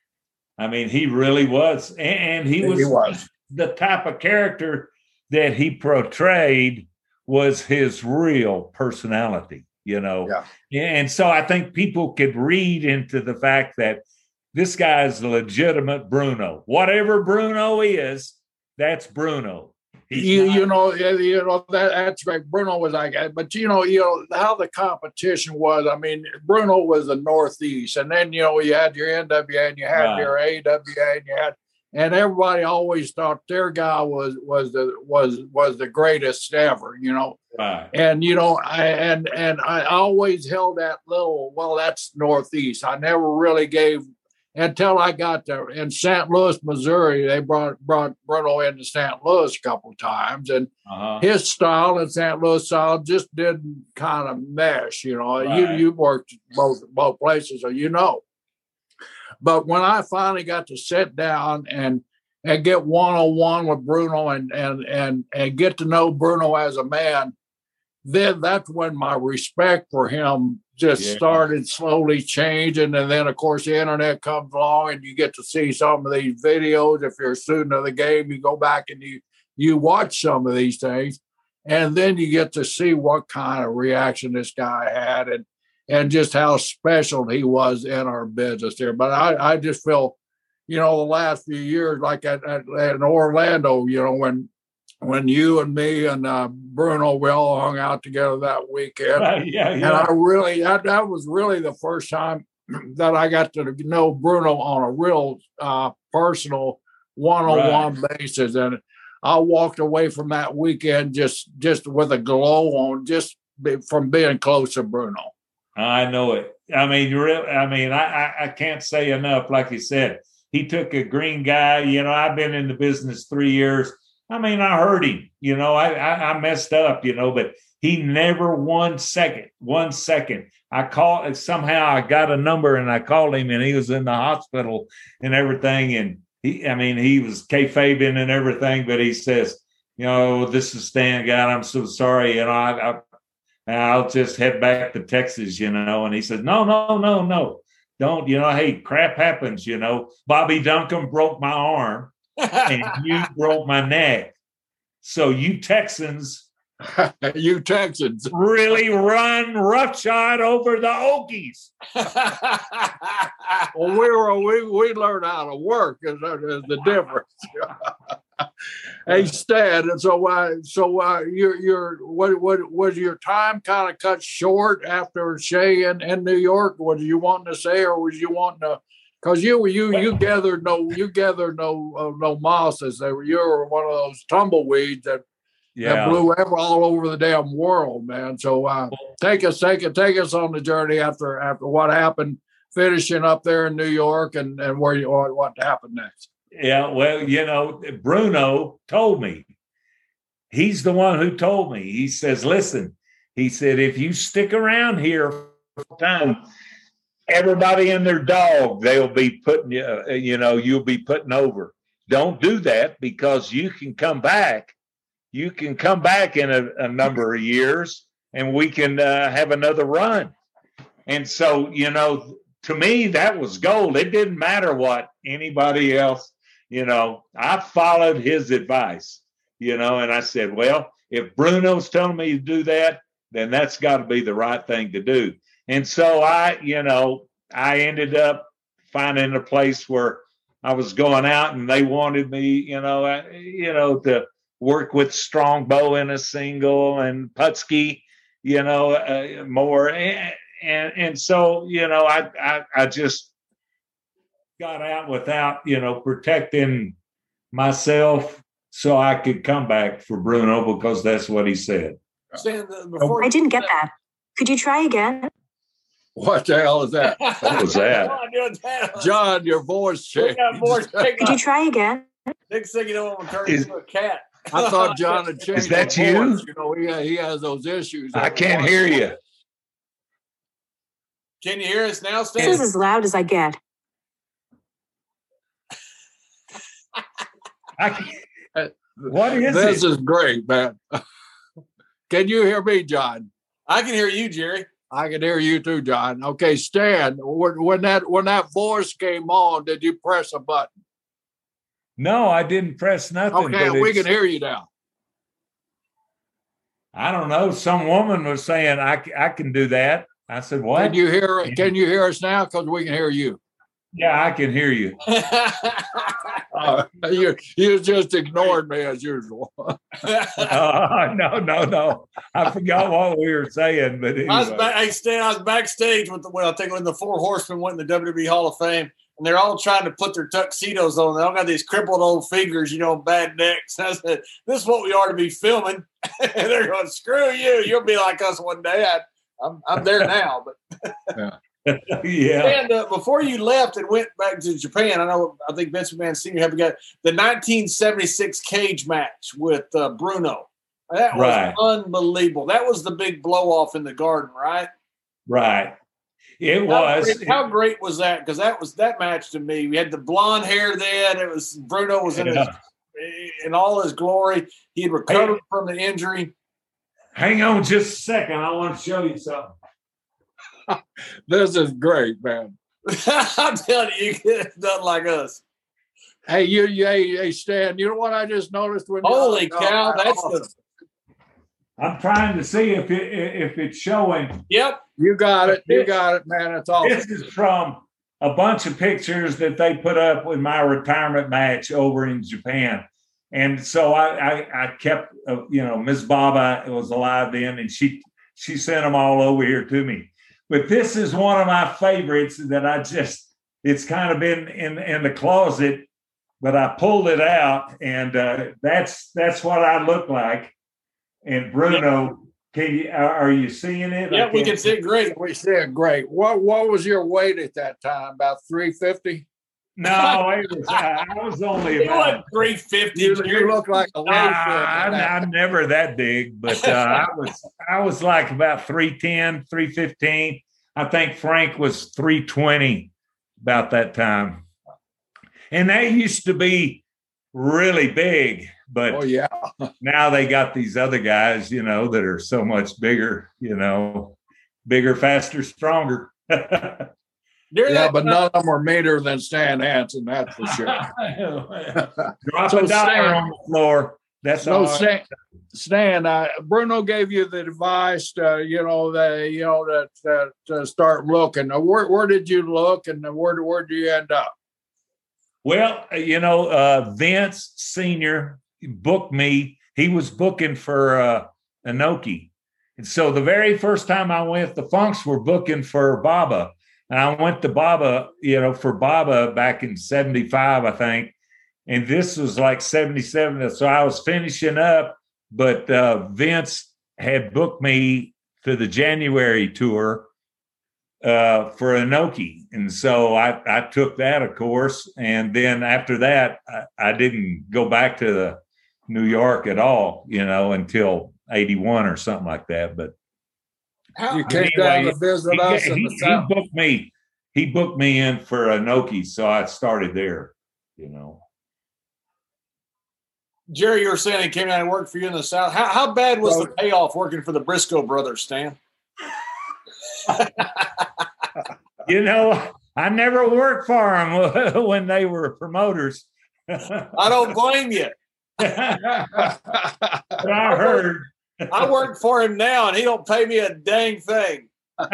I mean, he really was, and, and he was, He was. the type of character that he portrayed was his real personality. You know, Yeah. and so I think people could read into the fact that this guy's a legitimate Bruno. Whatever Bruno is, that's Bruno. He's You, not- you know, yeah, you know that that's great. Bruno was like, but you know, you know how the competition was. I mean, Bruno was the Northeast, and then you know you had your N W A and you had Right. your A W A, and you had, and everybody always thought their guy was was the was was the greatest ever. You know, right. and you know, I and and I always held that little. Well, that's Northeast. I never really gave until I got there in Saint Louis, Missouri. They brought brought Bruno into Saint Louis a couple of times, and uh-huh. his style and Saint Louis style just didn't kind of mesh. You know, right. you you worked both both places, so you know. But when I finally got to sit down and and get one on one with Bruno and and and and get to know Bruno as a man, then that's when my respect for him just yeah. started slowly changing. And then, of course, the internet comes along and you get to see some of these videos. If you're a student of the game, you go back and you you watch some of these things, and then you get to see what kind of reaction this guy had and and just how special he was in our business here. But I, I just feel, you know, the last few years, like at, at, at Orlando, you know, when when you and me and uh, Bruno, we all hung out together that weekend. Right, yeah, yeah. And I really, that, that was really the first time that I got to know Bruno on a real uh, personal one-on-one right. basis. And I walked away from that weekend just, just with a glow on, just be, from being close to Bruno. I know it. I mean, really, I mean, I, I, I can't say enough. Like you said, he took a green guy. You know, I've been in the business three years. I mean, I heard him, you know, I, I, I messed up, you know, but he never one second, one second. I called, somehow I got a number and I called him and he was in the hospital and everything. And he, I mean, he was kayfabing and everything, but he says, you know, this is Stan God. I'm so sorry. You know, I, I, I'll just head back to Texas, you know. And he said, no, no, no, no, don't, you know, hey, crap happens, you know. Bobby Duncan broke my arm. And you broke my neck. So you Texans, you Texans really run roughshod over the Okies. Well, we were we we learned how to work is, is the difference. Hey, Stan, and so uh, so uh, you're you're what what was your time kind of cut short after Shea in, in New York? Was you wanting to say, or was you wanting to? Because you you you gathered no you gathered no uh, no mosses. They were you were one of those tumbleweeds that, yeah. that blew ever all over the damn world, man. So uh, take us take it take us on the journey after after what happened, finishing up there in New York, and and where you what happened next. Yeah, well, you know, Bruno told me. He's the one who told me. He says, "Listen," he said, "if you stick around here for time." Everybody and their dog, they'll be putting you, uh, you know, you'll be putting over. Don't do that because you can come back. You can come back in a, a number of years and we can uh, have another run. And so, you know, to me, that was gold. It didn't matter what anybody else, you know, I followed his advice, you know, and I said, well, if Bruno's telling me to do that, then that's got to be the right thing to do. And so I, you know, I ended up finding a place where I was going out and they wanted me, you know, I, you know, to work with Strongbow in a single and Putski, you know, uh, more. And, and, and so, you know, I, I, I just got out without, you know, protecting myself so I could come back for Bruno because that's what he said. I didn't get that. Could you try again? What the hell is that? What was that? John, your voice changed. Could you try again? Next thing you know, I'm turning into a cat. I thought John had changed. Is that you? Voice. You know, he, he has those issues. I can't hear you. Can you hear us now, Stan? This is as loud as I get. I can't. What is this it? This is great, man. Can you hear me, John? I can hear you, Jerry. I can hear you too, John. Okay, Stan, when, when that when that voice came on, did you press a button? No, I didn't press nothing. Okay, we can hear you now. I don't know. Some woman was saying I, I can do that. I said, what? Can you hear Can you hear us now? Because we can hear you. Yeah, I can hear you. uh, you you just ignored me as usual. uh, no, no, no. I forgot what we were saying, but anyway. I was back, hey, Stan, I was backstage with the, well, I think when the Four Horsemen went in the W W E Hall of Fame, and they're all trying to put their tuxedos on. They all got these crippled old fingers, you know, bad necks. And I said, "This is what we ought to be filming." And they're going, "Screw you! You'll be like us one day." I, I'm I'm there now, but. Yeah. Yeah. And uh, before you left and went back to Japan, I know I think Vince McMahon Senior had got the nineteen seventy-six cage match with uh, Bruno. That was Right. unbelievable. That was the big blow off in the Garden, right? Right. It How was. great, how great was that? Because that was that match to me. We had the blonde hair then. It was Bruno was in Yeah. his, in all his glory. He had recovered Hey. from the injury. Hang on just a second. I want to show you something. This is great, man. I'm telling you, you get it done like us. Hey, you, you hey, hey, Stan, you know what I just noticed when you- Holy oh, cow! oh, That's oh, the I'm trying to see if it if it's showing. yep. you got it. You got it, man. It's awesome. This is from a bunch of pictures that they put up with my retirement match over in Japan. And so I, I, I kept, uh, you know, Miss Baba was alive then, and she she sent them all over here to me. But this is one of my favorites that I just, it's kind of been in, in the closet, but I pulled it out, and uh, that's that's what I look like. And Bruno, can you, are, are you seeing it? Yeah, I we can't- can see it great. We see it great. What what was your weight at that time? About three fifty? No, it was, I, I was only It about. was three fifty. You, you look like a Nah, I'm, I'm never that big, but uh, I was I was like about three ten, three fifteen. I think Frank was three twenty about that time. And that used to be really big, but Oh yeah. now they got these other guys, you know, that are so much bigger, you know, bigger, faster, stronger. During Yeah, that but time- none of them are meaner than Stan Hansen, that's for sure. Drop So a dollar Stan- on the floor. That's So all. Stan, Stan uh, Bruno gave you the advice, to, you know, that you know that, that to start looking. Now, where where did you look, and where where did you end up? Well, you know, uh, Vince Senior booked me. He was booking for uh, Inoki. And so the very first time I went, the Funks were booking for Baba. And I went to Baba, you know, for Baba back in seventy-five, I think. And this was like seventy-seven. So I was finishing up, but uh, Vince had booked me to the January tour uh, for Inoki. And so I, I took that, of course. And then after that, I, I didn't go back to the New York at all, you know, until eighty-one or something like that. But how- You came Anyway, down to visit he, us in he- the he South. booked me. He booked me in for Inoki, so I started there, you know. Jerry, you were saying he came down and worked for you in the South. How, how bad was Well- the payoff working for the Briscoe brothers, Stan? You know, I never worked for them when they were promoters. I don't blame you. But I heard. I work for him now, and he don't pay me a dang thing.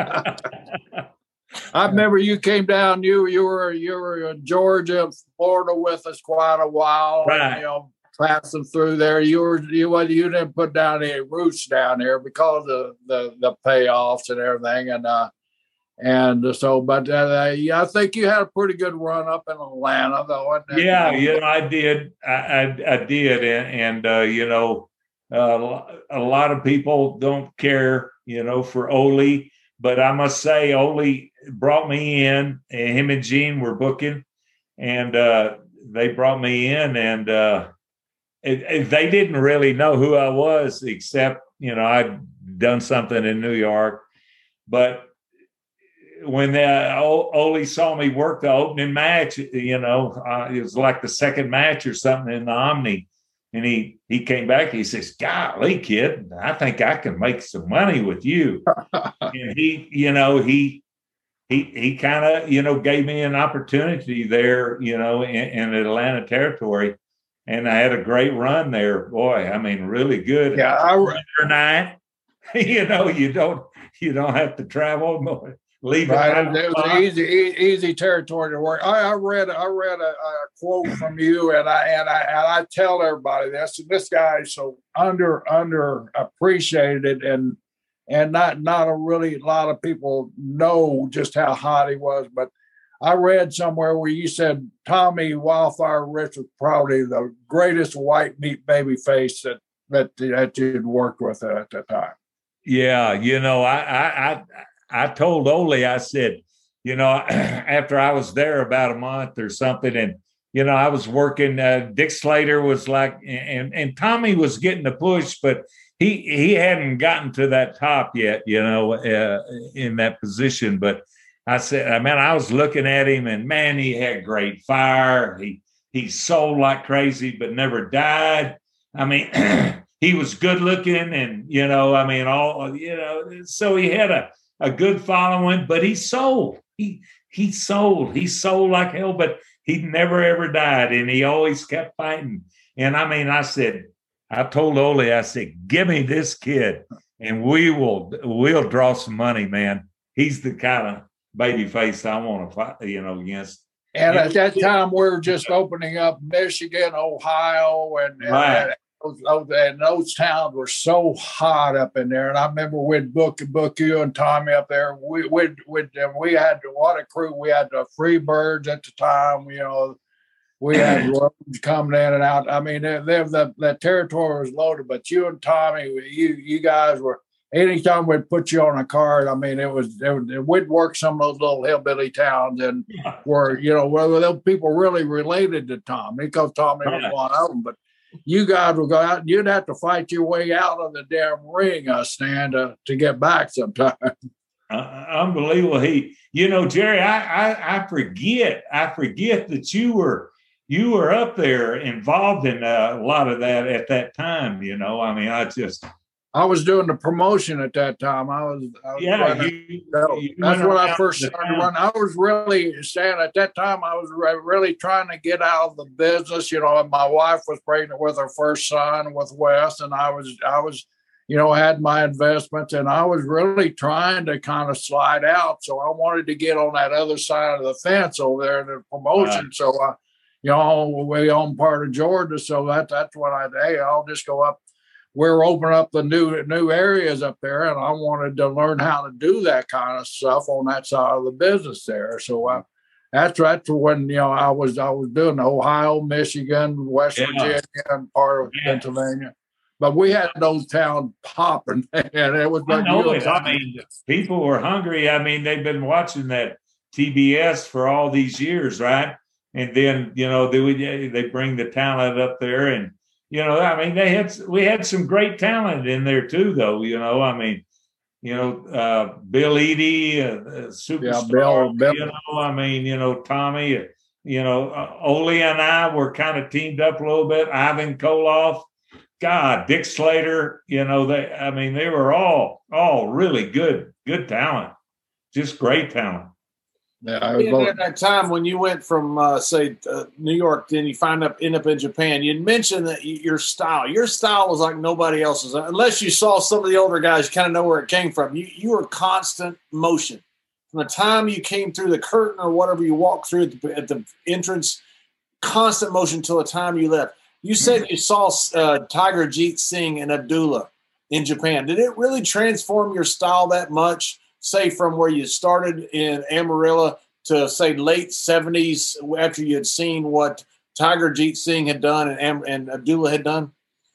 I remember you came down. You you were you were in Georgia, Florida with us quite a while. Right. You know, passing through there. You were you well, you didn't put down any roots down there because of the the, the payoffs and everything, and uh and so. But uh, yeah, I think you had a pretty good run up in Atlanta, though. wasn't it? Yeah, you know, I did. I, I, I did. And, and uh, you know, uh, a lot of people don't care, you know, for Ole. But I must say, Ole brought me in, and him and Gene were booking, and uh, they brought me in, and uh, it, it, they didn't really know who I was, except, you know, I'd done something in New York. But when the, Ole saw me work the opening match, you know, uh, it was like the second match or something in the Omni. And he he came back. He says, "Golly, kid, I think I can make some money with you." And he, you know, he he he kind of, you know, gave me an opportunity there, you know, in, in Atlanta territory, and I had a great run there. Boy, I mean, really good. Yeah, I, Overnight, you know, you don't you don't have to travel. Leave right. it. It was easy, e- easy territory to work. I, I read, I read a, a quote from you, and I and I and I tell everybody this. This guy is so under under appreciated, and and not not a really a lot of people know just how hot he was. But I read somewhere where you said Tommy Wildfire Rich was probably the greatest white meat baby face that that that you'd worked with at that time. Yeah, you know, I I I, I told Ole, I said, you know, after I was there about a month or something, and you know, I was working. Uh, Dick Slater was like, and and Tommy was getting the push, but he he hadn't gotten to that top yet, you know, uh, in that position. But I said, I mean, I was looking at him, and man, he had great fire. He he sold like crazy, but never died. I mean, he was good looking, and you know, I mean, all you know, so he had a a good following, but he sold. He he sold. He sold like hell, but he never ever died, and he always kept fighting. And I mean, I said, I told Ole, I said, give me this kid, and we will we'll draw some money, man. He's the kind of baby face I want to fight, you know, against. And at that time, we were just opening up Michigan, Ohio, and, right. and, those, and those towns were so hot up in there. And I remember we'd book book you and Tommy up there. We we'd, we'd, we had what a crew. We had the Freebirds at the time. You know, we had roads coming in and out. I mean, they, they, the the territory was loaded. But you and Tommy, you you guys were. Anytime we'd put you on a card, I mean, it was, it was we'd work some of those little hillbilly towns, and yeah. where you know where those people really related to Tommy, because Tommy was one of them. But you guys would go out, and you'd have to fight your way out of the damn ring, uh, Stan, to, to get back sometimes. Uh, unbelievable. He, you know, Jerry, I, I I forget, I forget that you were you were up there involved in uh, a lot of that at that time. You know, I mean, I just. I was doing the promotion at that time. I was, I was yeah. running, You, so you that's when I first started running. I was really saying at that time, I was re- really trying to get out of the business. You know, and my wife was pregnant with her first son with Wes, and I was, I was, you know, had my investments, and I was really trying to kind of slide out. So I wanted to get on that other side of the fence over there in the promotion. Right. So I, you know, we own part of Georgia, so that that's what I. Hey, I'll just go up. We're opening up the new new areas up there, and I wanted to learn how to do that kind of stuff on that side of the business there. So uh, that's that's when you know I was I was doing Ohio, Michigan, West yeah. Virginia, and part of yeah. Pennsylvania. But we had those towns popping, and it was. I know it. I mean, people were hungry. I mean, they've been watching that T B S for all these years, right? And then you know they would they bring the talent up there and. You know, I mean, they had we had some great talent in there too, though. You know, I mean, you know, uh, Bill Eadie, uh, superstar. Yeah, Bill, Bill. You know, I mean, you know, Tommy. Uh, you know, uh, Ole and I were kind of teamed up a little bit. Ivan Koloff, God, Dick Slater. You know, they. I mean, they were all all really good, good talent, just great talent. Yeah, I was at that time when you went from, uh, say, uh, New York, then you find up end up in Japan. You mentioned that your style, your style was like nobody else's. Unless you saw some of the older guys, you kind of know where it came from. You you were constant motion from the time you came through the curtain or whatever you walked through at the, at the entrance. Constant motion till the time you left. You said you saw uh, Tiger Jeet Singh and Abdullah in Japan. Did it really transform your style that much? Say from where you started in Amarillo to say late seventies after you had seen what Tiger Jeet Singh had done and, and Abdullah had done?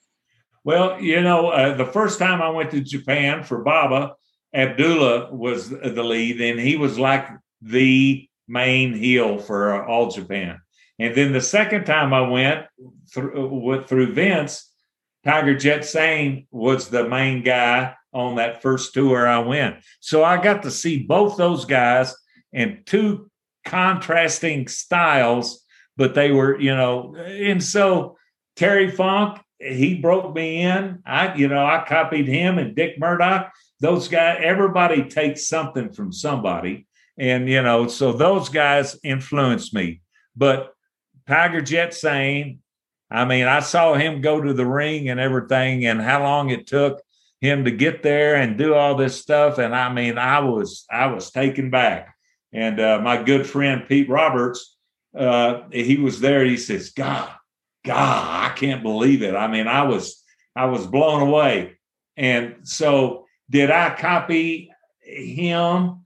Well, you know, uh, the first time I went to Japan for Baba, Abdullah was the lead, and he was like the main heel for uh, All Japan. And then the second time I went through, through Vince, Tiger Jeet Singh was the main guy on that first tour I went. So I got to see both those guys in two contrasting styles, but they were, you know, and so Terry Funk, he broke me in. I, you know, I copied him and Dick Murdoch. Those guys, everybody takes something from somebody. And, you know, so those guys influenced me. But Tiger Jeet Singh, I mean, I saw him go to the ring and everything and how long it took him to get there and do all this stuff. And I mean, I was, I was taken back. And uh, my good friend, Pete Roberts, uh, he was there. He says, God, God, I can't believe it. I mean, I was, I was blown away. And so did I copy him?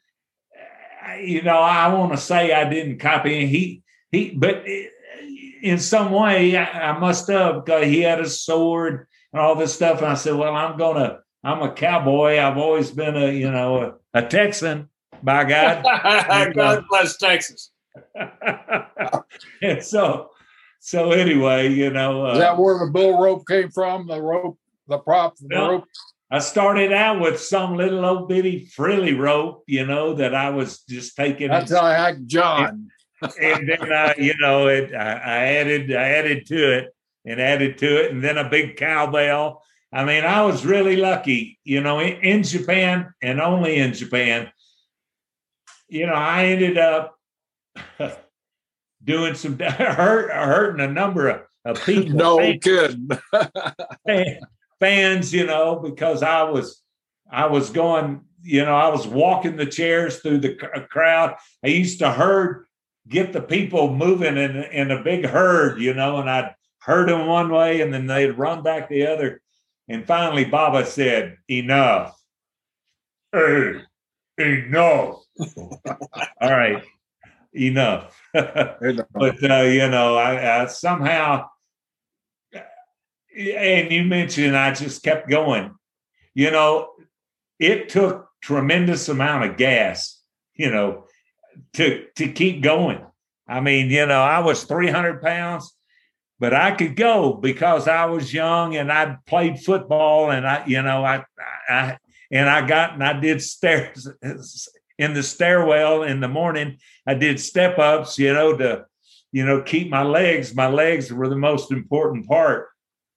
You know, I want to say I didn't copy him. He, he, but in some way I, I must have, because he had a sword and all this stuff. And I said, well, I'm going to, I'm a cowboy. I've always been a, you know, a, a Texan, by God. God bless Texas. And so, so anyway, you know. Uh, Is that where the bull rope came from? The rope, the prop, the well, rope? I started out with some little old bitty frilly rope, you know, that I was just taking. That's how I had John. And then, uh, you know, it, I, I added, I added to it and added to it, and then a big cowbell. I mean, I was really lucky, you know, in, in Japan and only in Japan. You know, I ended up doing some hurt, hurting a number of, of people. No fans, kidding. fans, you know, because I was, I was going, you know, I was walking the chairs through the crowd. I used to herd, get the people moving in, in a big herd, you know, and I'd herd them one way and then they'd run back the other. And finally, Baba said, enough. Hey, enough. All right, enough. But, uh, you know, I, I somehow, and you mentioned I just kept going. You know, it took tremendous amount of gas, you know, to to keep going. I mean, you know, I was three hundred pounds, but I could go because I was young and I played football and I, you know, I, I, and I got, and I did stairs in the stairwell in the morning. I did step ups, you know, to, you know, keep my legs. My legs were the most important part.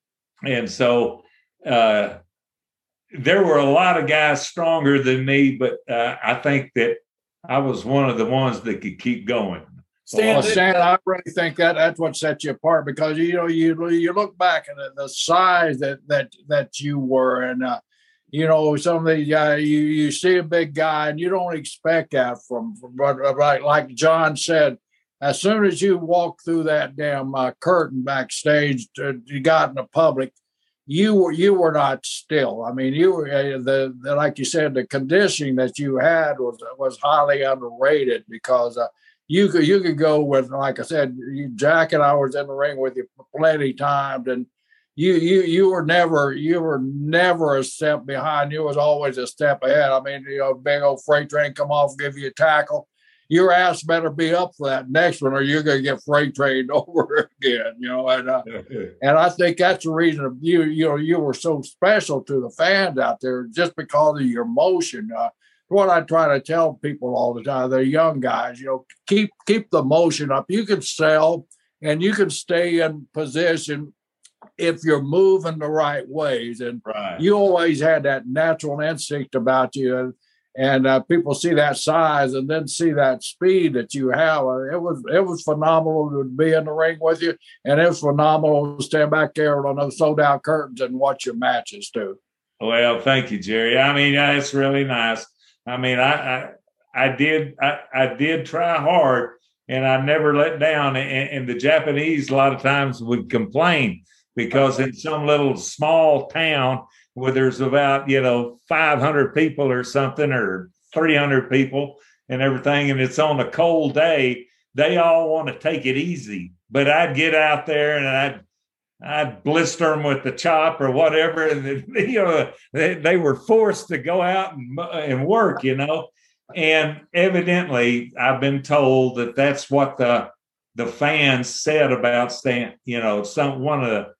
And so uh, there were a lot of guys stronger than me, but uh, I think that I was one of the ones that could keep going. Stan, well, Stan, I really think that that's what set you apart because you know you you look back at the size that that that you were, and uh, you know some of these guys you you see a big guy and you don't expect that from, from right like John said. As soon as you walk through that damn uh, curtain backstage, to, you got in the public, you were you were not still. I mean, you were uh, the, the like you said, the conditioning that you had was was highly underrated because uh, you could you could go with, like I said, you, Jack and I was in the ring with you plenty times, and you you you were never you were never a step behind. You was always a step ahead. I mean, you know, big old freight train come off, give you a tackle. Your ass better be up for that next one, or you're going to get freight trained over again. You know, and uh, and I think that's the reason you you know you were so special to the fans out there just because of your motion. Uh, what I try to tell people all the time, they're young guys. You know, keep keep the motion up. You can sell and you can stay in position if you're moving the right ways. And right. You always had that natural instinct about you. And uh, people see that size and then see that speed that you have. It was it was phenomenal to be in the ring with you, and it was phenomenal to stand back there on those sold-out curtains and watch your matches too. Well, thank you, Jerry. I mean, it's really nice. I mean, I I, I did I, I did try hard, and I never let down. And, and the Japanese a lot of times would complain because in some little small town where there's about, you know, five hundred people or something, or three hundred people and everything, and it's on a cold day, they all want to take it easy. But I'd get out there and I'd I'd blister them with the chop or whatever, and you know, they, they were forced to go out and, and work, you know. And evidently, I've been told that that's what the the fans said about Stan. You know, some one of the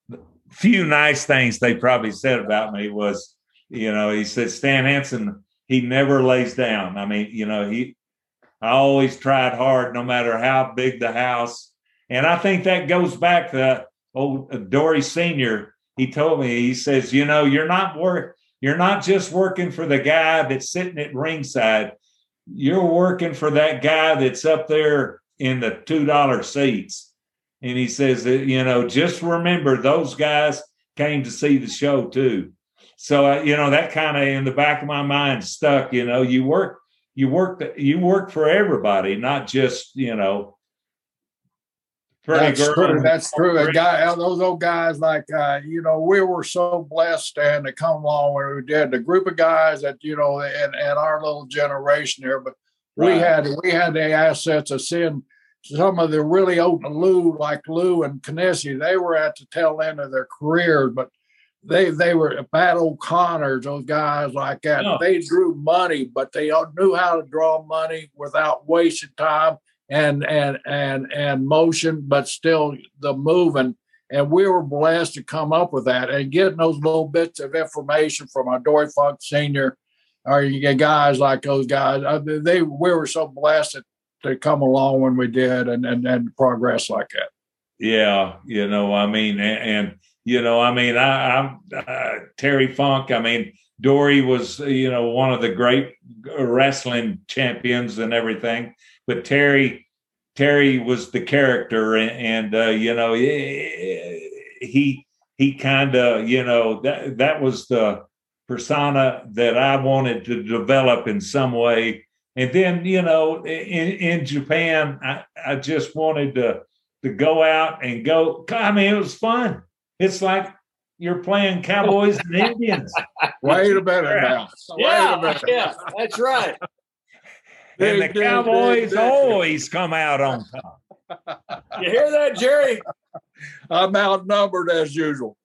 few nice things they probably said about me was, you know, he said, Stan Hansen, he never lays down. I mean, you know, he, I always tried hard no matter how big the house. And I think that goes back to old Dory Senior He told me, he says, you know, you're not work, you're not just working for the guy that's sitting at ringside. You're working for that guy that's up there in the two dollar seats. And he says that, you know, just remember those guys came to see the show too. So, uh, you know, that kind of in the back of my mind stuck, you know, you work, you work, you work for everybody, not just, you know. That's true. That's true. A guy, those old guys like, uh, you know, we were so blessed, Stan, to come along when we did. The group of guys that, you know, and, and our little generation here, but right. we had, we had the assets of seeing some of the really old Lou, like Lou and Knesset, they were at the tail end of their careers, but they they were Pat O'Connor, those guys like that. Oh. They drew money, but they all knew how to draw money without wasting time and and and and motion, but still the moving. And we were blessed to come up with that and getting those little bits of information from our Dory Funk Senior, or you get guys like those guys. They we were so blessed to come along when we did and and, and progress like that. Yeah, you know, I mean, and, and you know, I mean, I, I'm uh, Terry Funk. I mean, Dory was, you know, one of the great wrestling champions and everything, but Terry. Terry was the character, and, and uh, you know, he he kind of, you know, that that was the persona that I wanted to develop in some way. And then, you know, in, in Japan, I, I just wanted to to go out and go. I mean, it was fun. It's like you're playing cowboys and Indians. Wait a minute now. Wait yeah, a minute. yeah, that's right. And the Cowboys always come out on top. You hear that, Jerry? I'm outnumbered as usual.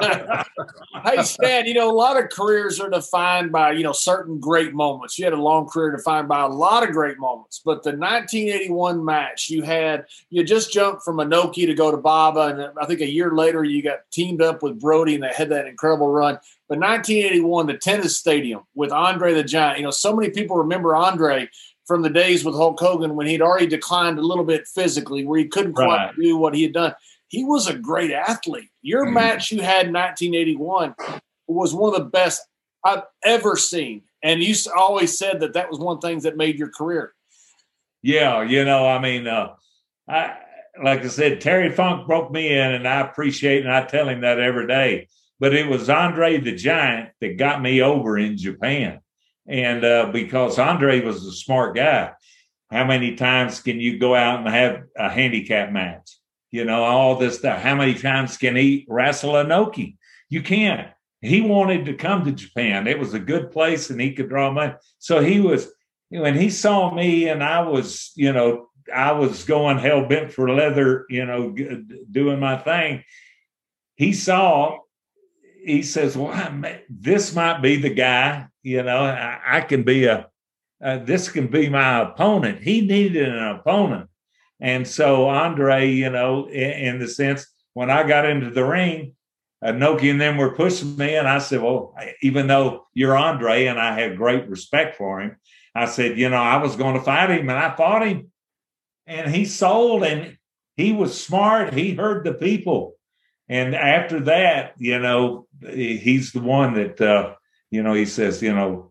Hey, Stan, you know, a lot of careers are defined by, you know, certain great moments. You had a long career defined by a lot of great moments. But the nineteen eighty-one match, you had, you just jumped from Inoki to go to Baba. And I think a year later, you got teamed up with Brody and they had that incredible run. But nineteen eighty-one, the tennis stadium with Andre the Giant, you know, so many people remember Andre from the days with Hulk Hogan when he'd already declined a little bit physically, where he couldn't quite Right. do what he had done. He was a great athlete. Your Mm-hmm. match you had in nineteen eighty-one was one of the best I've ever seen. And you s- always said that that was one of the things that made your career. Yeah, you know, I mean, uh, I like I said, Terry Funk broke me in, and I appreciate it, and I tell him that every day. But it was Andre the Giant that got me over in Japan. And uh, because Andre was a smart guy, how many times can you go out and have a handicap match? You know, all this stuff. How many times can he wrestle Inoki? You can't. He wanted to come to Japan. It was a good place and he could draw money. So he was, when he saw me and I was, you know, I was going hell bent for leather, you know, doing my thing. He saw, he says, well, I, this might be the guy, you know, I, I can be a, uh, this can be my opponent. He needed an opponent. And so Andre, you know, in, in the sense, when I got into the ring, Inoki and them were pushing me. And I said, well, even though you're Andre and I had great respect for him, I said, you know, I was going to fight him, and I fought him. And he sold, and he was smart. He heard the people. And after that, you know, he's the one that, uh, you know, he says, you know,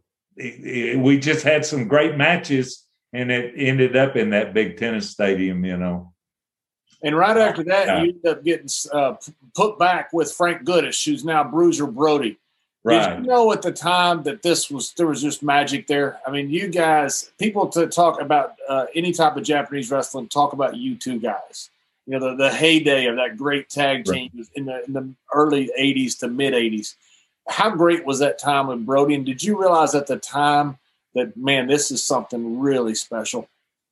we just had some great matches, and it ended up in that big tennis stadium, you know. And right after that, Yeah. you ended up getting uh, put back with Frank Goodish, who's now Bruiser Brody. Right. Did you know at the time that this was, there was just magic there? I mean, you guys, people to talk about uh, any type of Japanese wrestling, talk about you two guys. You know, the, the heyday of that great tag team Right. in the in the early eighties to mid eighties. How great was that time with Brody? And did you realize at the time that, man, this is something really special?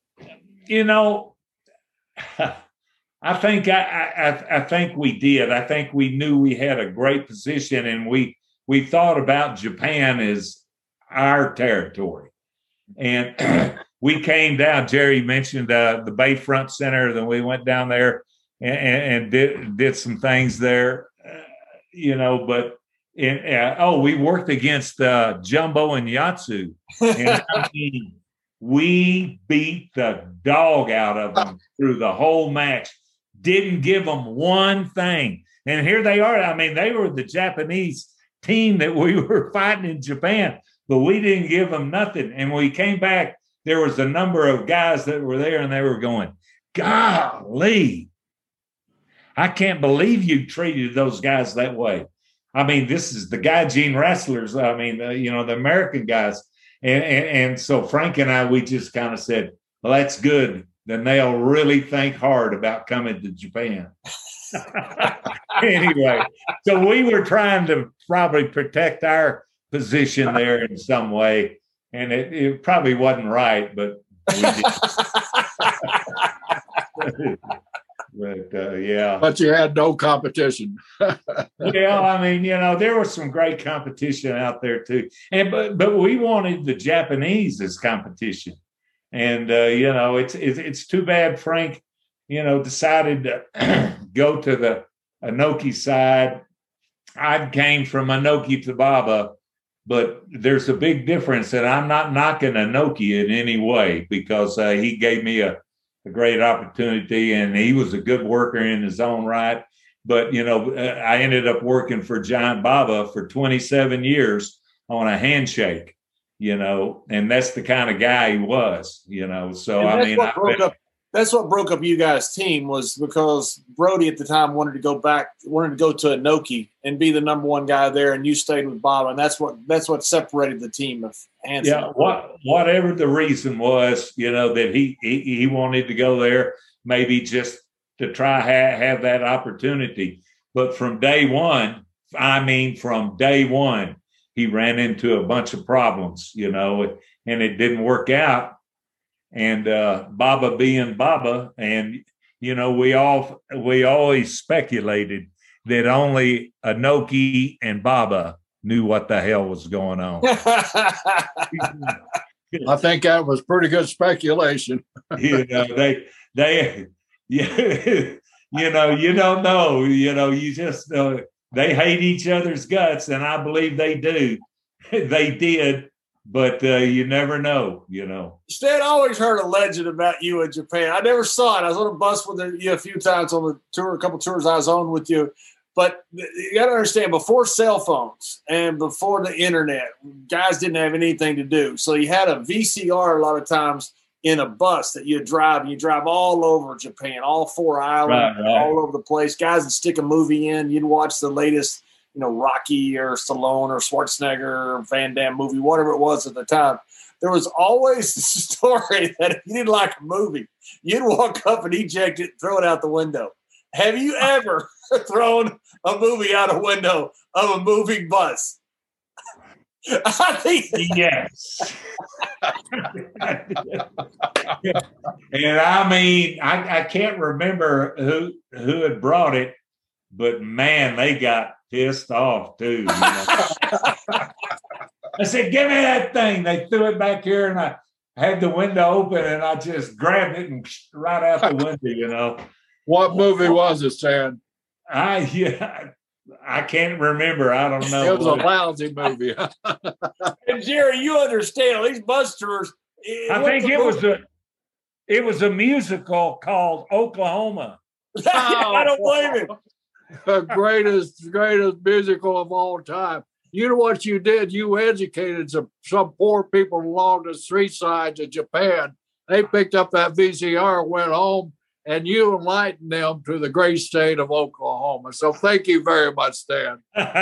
You know, I think I, I I think we did. I think we knew we had a great position, and we we thought about Japan as our territory. And we came down. Jerry mentioned uh, the Bayfront Center. Then we went down there and, and did did some things there, uh, you know. But in, uh, oh, we worked against uh, Jumbo and Yatsu, and I mean, we beat the dog out of them through the whole match. Didn't give them one thing, and here they are. I mean, they were the Japanese team that we were fighting in Japan, but we didn't give them nothing. And when we came back, there was a number of guys that were there, and they were going, golly, I can't believe you treated those guys that way. I mean, this is the Gaijin wrestlers. I mean, uh, you know, the American guys. And, and, and so Frank and I, we just kind of said, well, that's good. Then they'll really think hard about coming to Japan. Anyway, so we were trying to probably protect our position there in some way. And it, it probably wasn't right, but we did. But uh, yeah. But you had no competition. We Well, I mean, you know, there was some great competition out there too, and but but we wanted the Japanese as competition, and uh, you know, it's, it's it's too bad Frank, you know, decided to go to the Inoki side. I came from Inoki to Baba, but there's a big difference, and I'm not knocking Inoki in any way because uh, he gave me a, a great opportunity, and he was a good worker in his own right. But, you know, I ended up working for Giant Baba for twenty-seven years on a handshake, you know, and that's the kind of guy he was, you know. So, I mean, what broke up, that's what broke up you guys' team was because Brody at the time wanted to go back, wanted to go to Inoki and be the number one guy there, and you stayed with Baba, and that's what that's what separated the team of Hanson. Yeah, what, whatever the reason was, you know, that he he, he wanted to go there, maybe just to try ha- have that opportunity. But from day one, I mean, from day one, he ran into a bunch of problems, you know, and it didn't work out. And uh, Baba being Baba, and, you know, we all, we always speculated that only Inoki and Baba knew what the hell was going on. I think that was pretty good speculation. You know, they, they, Yeah, you know, you don't know, you know, you just, uh, they hate each other's guts, and I believe they do. They did, but uh, you never know, you know. Stan, I always heard a legend about you in Japan. I never saw it. I was on a bus with you a few times on the tour, a couple tours I was on with you. But you got to understand, before cell phones and before the internet, guys didn't have anything to do. So you had a V C R a lot of times in a bus that you drive, and you drive all over Japan, all four islands, right, right. all over the place. Guys would stick a movie in. You'd watch the latest, you know, Rocky or Stallone or Schwarzenegger or Van Damme movie, whatever it was at the time. There was always the story that if you didn't like a movie, you'd walk up and eject it, throw it out the window. Have you ever thrown a movie out a window of a moving bus? I think yes. And I mean, I, I can't remember who who had brought it, but man, they got pissed off too. You know? I said, "Give me that thing." They threw it back here, and I had the window open, and I just grabbed it and right out the window. You know, what movie was it, Stan? I yeah. I can't remember. I don't know. It was a lousy movie. And Jerry, you understand these bus tours. I think it was a it was a musical called Oklahoma. I don't blame him. The greatest, greatest musical of all time. You know what you did? You educated some, some poor people along the street sides of Japan. They picked up that V C R and went home, and you enlightened them to the great state of Oklahoma. So thank you very much, Stan.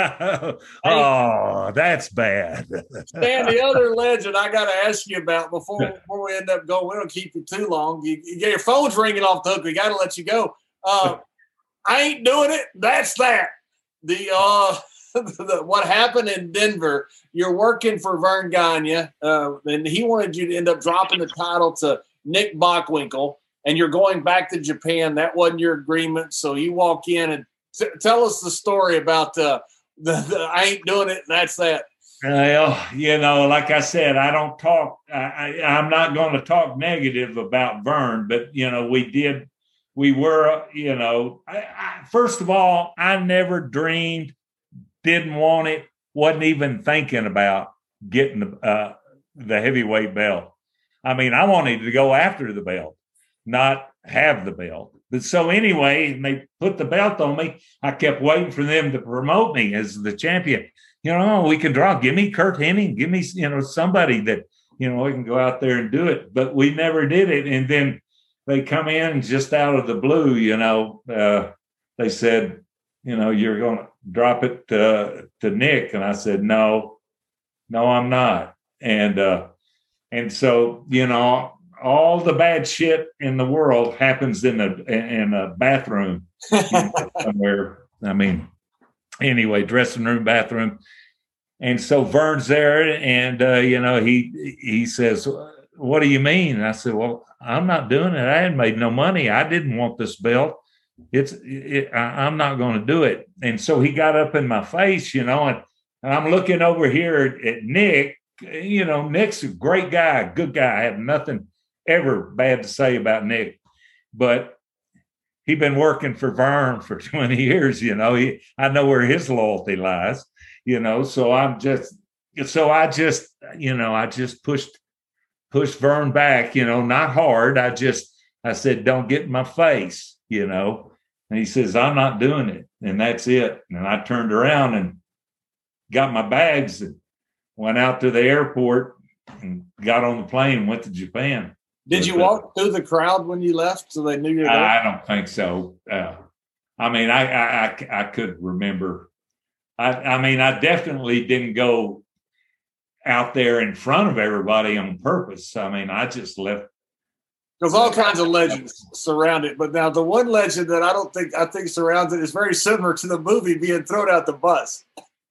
Oh, that's bad. Stan, the other legend I got to ask you about before, before we end up going, we don't keep you too long. You, you get your phone's ringing off the hook. We got to let you go. Uh, I ain't doing it. That's that. The, uh, the what happened in Denver, you're working for Vern Gagne, uh, and he wanted you to end up dropping the title to Nick Bockwinkel. And you're going back to Japan. That wasn't your agreement. So you walk in and t- tell us the story about uh, the, the I ain't doing it. That's that. Well, you know, like I said, I don't talk. I, I, I'm not going to talk negative about Vern, but, you know, we did. We were, you know, I, I, first of all, I never dreamed, didn't want it, wasn't even thinking about getting the, uh, the heavyweight belt. I mean, I wanted to go after the belt, not have the belt. But so anyway, they put the belt on me. I kept waiting for them to promote me as the champion. You know, we can draw. Give me Kurt Hennig. Give me, you know, somebody that, you know, we can go out there and do it. But we never did it. And then they come in just out of the blue, you know, uh, they said, you know, you're going to drop it uh, to Nick. And I said, no, no, I'm not. And, uh, and so, you know, all the bad shit in the world happens in a in a bathroom somewhere. I mean, anyway, dressing room, bathroom, and so Vern's there, and uh, you know he he says, "What do you mean?" And I said, "Well, I'm not doing it. I hadn't made no money. I didn't want this belt. it's it, I, I'm not going to do it. And so he got up in my face, you know, and, and I'm looking over here at, at Nick. You know, Nick's a great guy, good guy. I have nothing ever bad to say about Nick, but he'd been working for Vern for twenty years. You know, he, I know where his loyalty lies, you know, so I'm just, so I just, you know, I just pushed, pushed Vern back, you know, not hard. I just, I said, don't get in my face, you know, and he says, I'm not doing it. And that's it. And I turned around and got my bags and went out to the airport and got on the plane and went to Japan. Did you walk through the crowd when you left so they knew you were there? I don't think so. Uh, I mean, I, I, I, I could remember. I, I mean, I definitely didn't go out there in front of everybody on purpose. I mean, I just left. There's all kinds of legends surround it. But now the one legend that I don't think I think surrounds it is very similar to the movie being thrown out the bus.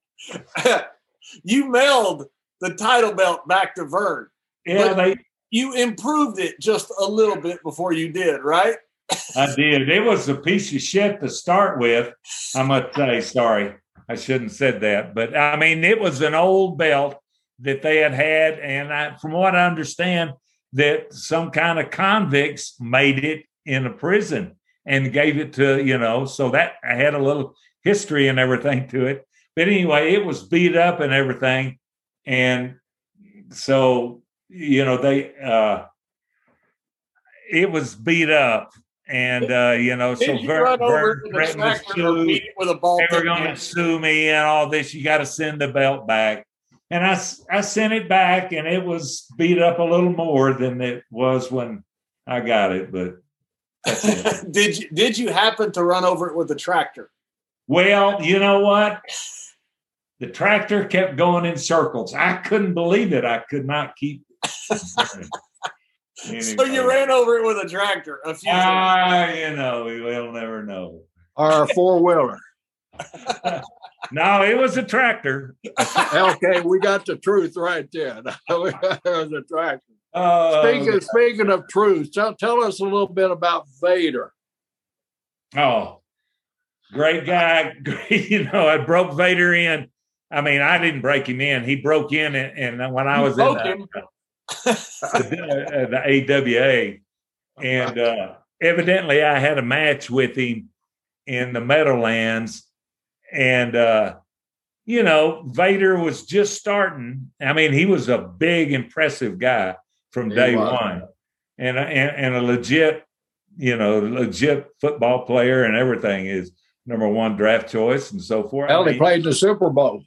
You mailed the title belt back to Vern. Yeah, they. You improved it just a little bit before you did, right? I did. It was a piece of shit to start with. I must say, sorry, I shouldn't have said that. But I mean, it was an old belt that they had had. And I, from what I understand, that some kind of convicts made it in a prison and gave it to, you know, so that I had a little history and everything to it. But anyway, it was beat up and everything. And so, you know, they, uh, it was beat up and, uh, you know, Did so you Vern, run over Vern to the threatened to tractor or sue. beat it with a ball? They were going to sue me and all this. You got to send the belt back. And I, I sent it back and it was beat up a little more than it was when I got it. But that's it. did you, did you happen to run over it with the tractor? Well, you know what? The tractor kept going in circles. I couldn't believe it. I could not keep. Anyway. So you ran over it with a tractor a few Ah, times. you know, we'll never know. Or a four-wheeler. No, it was a tractor. Okay, we got the truth right then. It was a tractor. Uh, Speaking, speaking of truth, tell, tell us a little bit about Vader. Oh, great guy. You know, I broke Vader in. I mean, I didn't break him in. He broke in, and, and when I was in the, the, the A W A, and uh, evidently I had a match with him in the Meadowlands, and uh, you know, Vader was just starting. I mean, he was a big, impressive guy from He day was. one, and, and and a legit, you know, legit football player and everything. Is number one draft choice and so forth. Well, I mean, he played in the Super Bowl.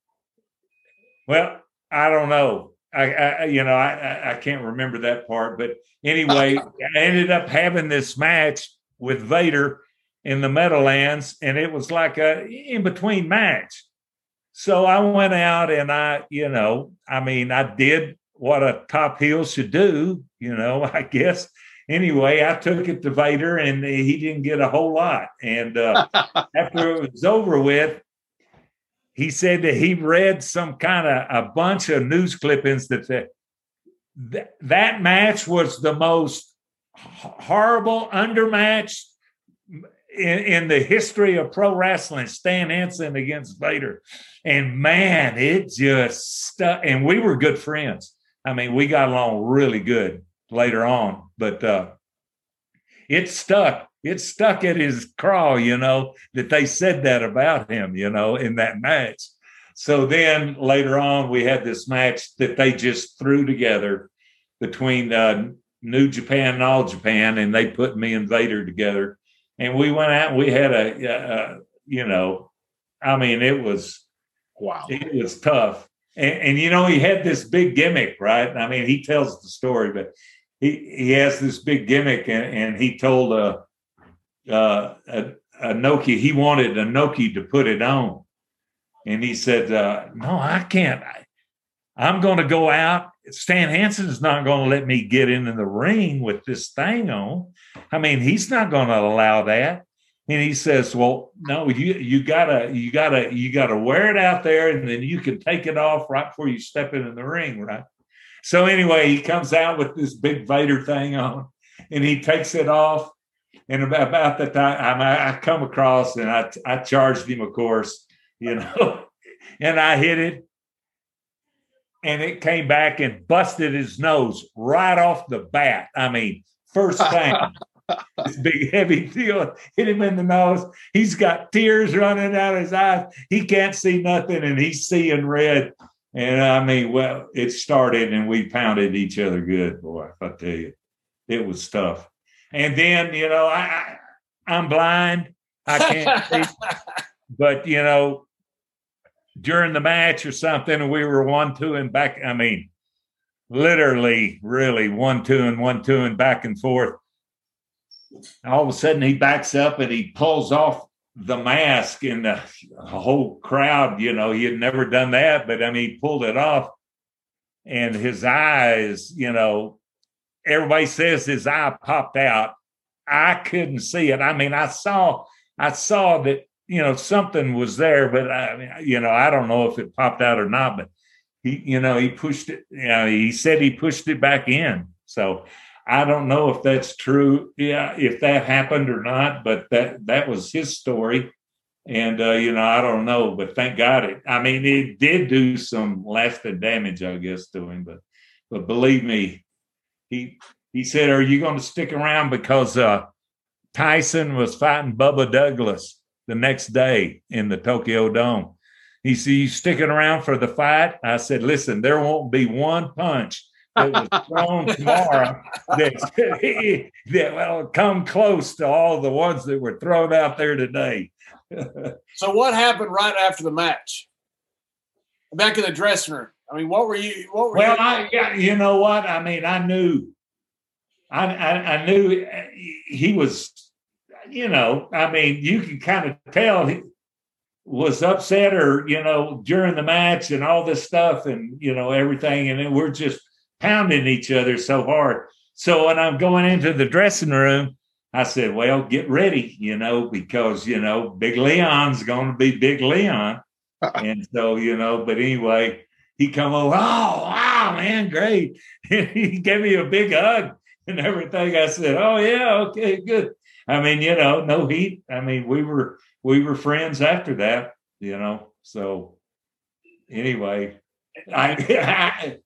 Well, I don't know. I, I you know, I, I can't remember that part. But anyway, I ended up having this match with Vader in the Meadowlands, and it was like a in-between match. So I went out and I, you know, I mean, I did what a top heel should do, you know, I guess. Anyway, I took it to Vader, and he didn't get a whole lot. And uh, after it was over with, he said that he read some kind of a bunch of news clippings that the, th- that match was the most horrible undermatch in, in the history of pro wrestling. Stan Hansen against Vader. And man, it just stuck. And we were good friends. I mean, we got along really good later on, but uh, it stuck. It stuck at his craw, you know, that they said that about him, you know, in that match. So then later on, we had this match that they just threw together between uh, New Japan and All Japan, and they put me and Vader together. And we went out and we had a, uh, you know, I mean, it was, Wow. it was tough. And, and, you know, he had this big gimmick, right? I mean, he tells the story, but he, he has this big gimmick, and, and he told uh, uh, a, Inoki, he wanted Inoki to put it on. And he said, uh, no, I can't. I, I'm going to go out. Stan Hansen is not going to let me get into the ring with this thing on. I mean, he's not going to allow that. And he says, well, no, you you gotta you gotta you gotta wear it out there, and then you can take it off right before you step into the ring, right? So anyway, he comes out with this big Vader thing on, and he takes it off, And about, about the time I, I come across and I, I charged him, of course, you know, and I hit it. And it came back and busted his nose right off the bat. I mean, first time, this big heavy deal hit him in the nose. He's got tears running out of his eyes. He can't see nothing, and he's seeing red. And I mean, well, it started, and we pounded each other good, boy. I tell you, it was tough. And then, you know, I, I I'm blind. I can't see. But you know, during the match or something, we were one, two, and back. I mean, literally, really one, two, and one, two, and back and forth. All of a sudden, he backs up and he pulls off the mask, and the whole crowd, you know, he had never done that, but I mean, he pulled it off, and his eyes, you know, everybody says his eye popped out. I couldn't see it. I mean, I saw, I saw that. You know, something was there, but I, you know, I don't know if it popped out or not, but he, you know, he pushed it, you know, he said he pushed it back in. So I don't know if that's true. Yeah. If that happened or not, but that, that was his story. And, uh, you know, I don't know, but thank God it, I mean, it did do some lasting damage, I guess, to him, but, but believe me, he, he said, are you going to stick around? Because, uh, Tyson was fighting Bubba Douglas the next day in the Tokyo Dome. He said, you sticking around for the fight? I said, listen, there won't be one punch that was thrown tomorrow that, that will come close to all the ones that were thrown out there today. So what happened right after the match? Back in the dressing room. I mean, what were you, what were well, you? I, yeah, you know what? I mean, I knew, I, I, I knew he was, you know, I mean, you can kind of tell he was upset or, you know, during the match and all this stuff and, you know, everything. And then we're just pounding each other so hard. So when I'm going into the dressing room, I said, well, get ready, you know, because, you know, Big Leon's going to be Big Leon. And so, you know, but anyway, he come over, oh, wow, man, great. He gave me a big hug and everything. I said, oh, yeah, okay, good. I mean, you know, no heat. I mean, we were we were friends after that, you know. So anyway, I I,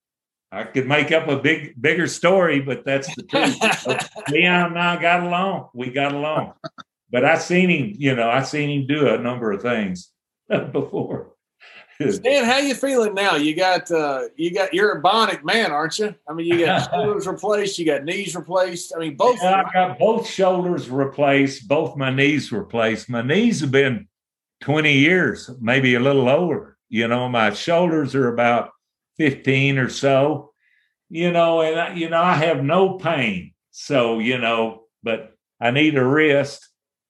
I could make up a big bigger story, but that's the truth. Leon and I got along. We got along. But I seen him, you know, I seen him do a number of things before. Stan, how you feeling now? You got uh, you got you're a bionic man, aren't you? I mean, you got shoulders replaced, you got knees replaced. I mean, both. Yeah, I got both shoulders replaced, both my knees replaced. My knees have been twenty years, maybe a little over. You know, my shoulders are about fifteen or so. You know, and I, you know, I have no pain. So, you know, but I need a wrist.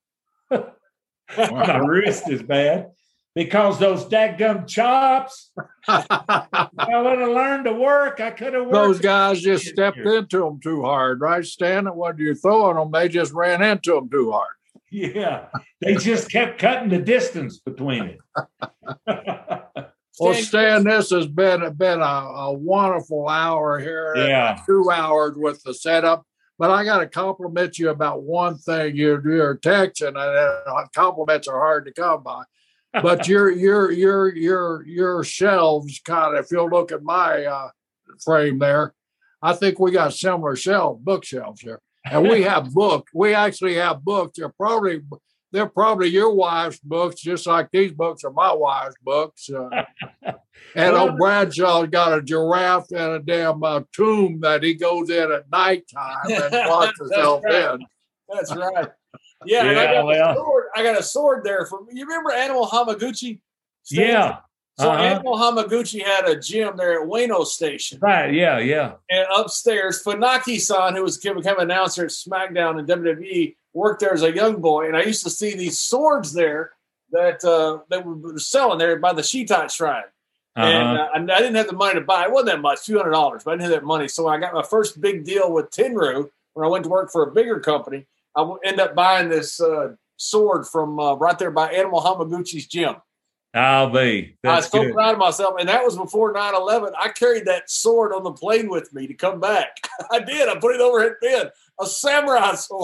My wrist is bad. Because those dadgum chops, I would have learned to work. I could have worked. Those guys just stepped into them too hard, right, Stan? When you're throwing them, they just ran into them too hard. Yeah, they just kept cutting the distance between it. Well, Stan, this has been, been a, a wonderful hour here. Yeah. Two hours with the setup. But I got to compliment you about one thing. You're, you're texting, and uh, compliments are hard to come by. But your your your your your shelves kind of, if you'll look at my uh, frame there, I think we got similar shelf bookshelves here, and we have books. We actually have books. They're probably they're probably your wife's books, just like these books are my wife's books. Uh, and old Bradshaw's got a giraffe and a damn uh, tomb that he goes in at nighttime and locks himself right. in. That's right. Yeah, yeah, and I got well, a sword. I got a sword there from. You remember Animal Hamaguchi? Stan? Yeah. So uh-huh. Animal Hamaguchi had a gym there at Ueno Station. Right. Yeah. Yeah. And upstairs, Funaki-san, who was became an announcer at SmackDown and W W E, worked there as a young boy. And I used to see these swords there that uh, they were selling there by the Shitai Shrine. Uh-huh. And uh, I didn't have the money to buy. It wasn't that much, a few hundred dollars, but I didn't have that money. So when I got my first big deal with Tenryu, when I went to work for a bigger company, I ended up buying this uh, sword from uh, right there by Animal Hamaguchi's gym. I'll be. That's I was so good. proud of myself. And that was before nine eleven. I carried that sword on the plane with me to come back. I did. I put it over at Ben, a samurai sword.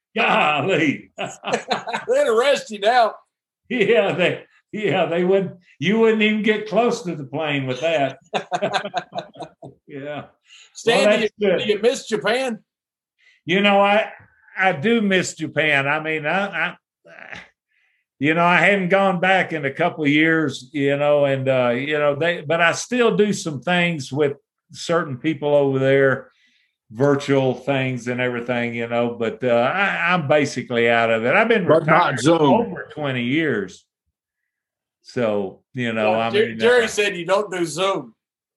Golly. They'd arrest you now. Yeah, they yeah, they wouldn't you wouldn't even get close to the plane with that. Yeah. Stan, Well, do, you, do you miss Japan? You know, I I do miss Japan. I mean, I, I you know, I hadn't gone back in a couple of years, you know, and uh, you know, they but I still do some things with certain people over there, virtual things and everything, you know, but uh, I, I'm basically out of it. I've been But not retired Zoom. over twenty years. So, you know, Well, I Jerry, mean, Jerry uh, said you don't do Zoom.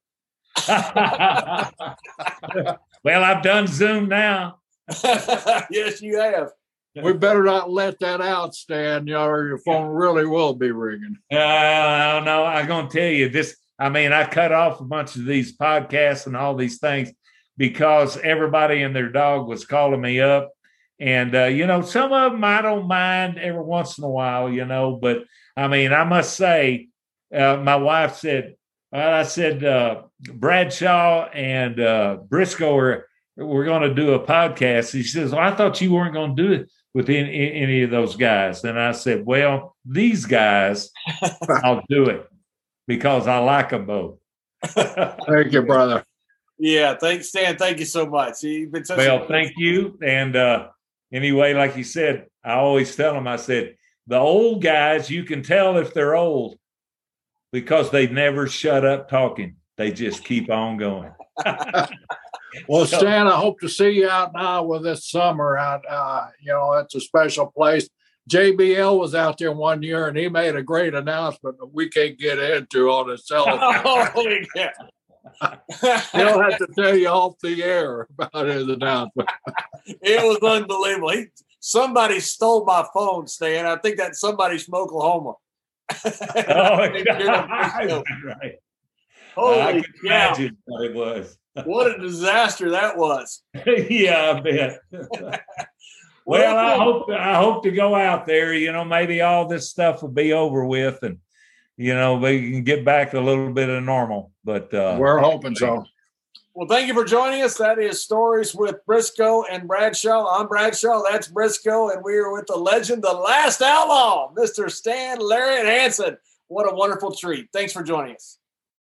well, I've done Zoom now. Yes, you have. We better not let that out, Stan, you know, or your phone really will be ringing. Uh, I don't know. I'm going to tell you this. I mean, I cut off a bunch of these podcasts and all these things because everybody and their dog was calling me up. And, uh, you know, some of them I don't mind every once in a while, you know, but I mean, I must say, uh, my wife said, well, I said, uh, Bradshaw and uh, Briscoe are, we're going to do a podcast. He says, well, I thought you weren't going to do it with any, any of those guys. And I said, well, these guys, I'll do it because I like them both. Thank you, brother. Yeah, thanks, Stan. Thank you so much. You've been such Well, a- thank you. And uh, anyway, like you said, I always tell them, I said, the old guys, you can tell if they're old because they never shut up talking. They just keep on going. Well, So- Stan, I hope to see you out now with this summer out. Uh, you know, it's a special place. J B L was out there one year and he made a great announcement that we can't get into on his cell phone. Holy cow. He'll have to tell you off the air about his announcement. It was unbelievable. He, somebody stole my phone, Stan. I think that's somebody from Oklahoma. Oh, God. Right. Holy I can cow. imagine what it was. What a disaster that was. Yeah, I bet. Well, I hope I hope to go out there. You know, maybe all this stuff will be over with, and you know we can get back to a little bit of normal. But uh, We're hoping so. Well, thank you for joining us. That is Stories with Briscoe and Bradshaw. I'm Bradshaw. That's Briscoe. And we are with the legend, the last outlaw, Mister Stan Lariat Hansen. What a wonderful treat. Thanks for joining us.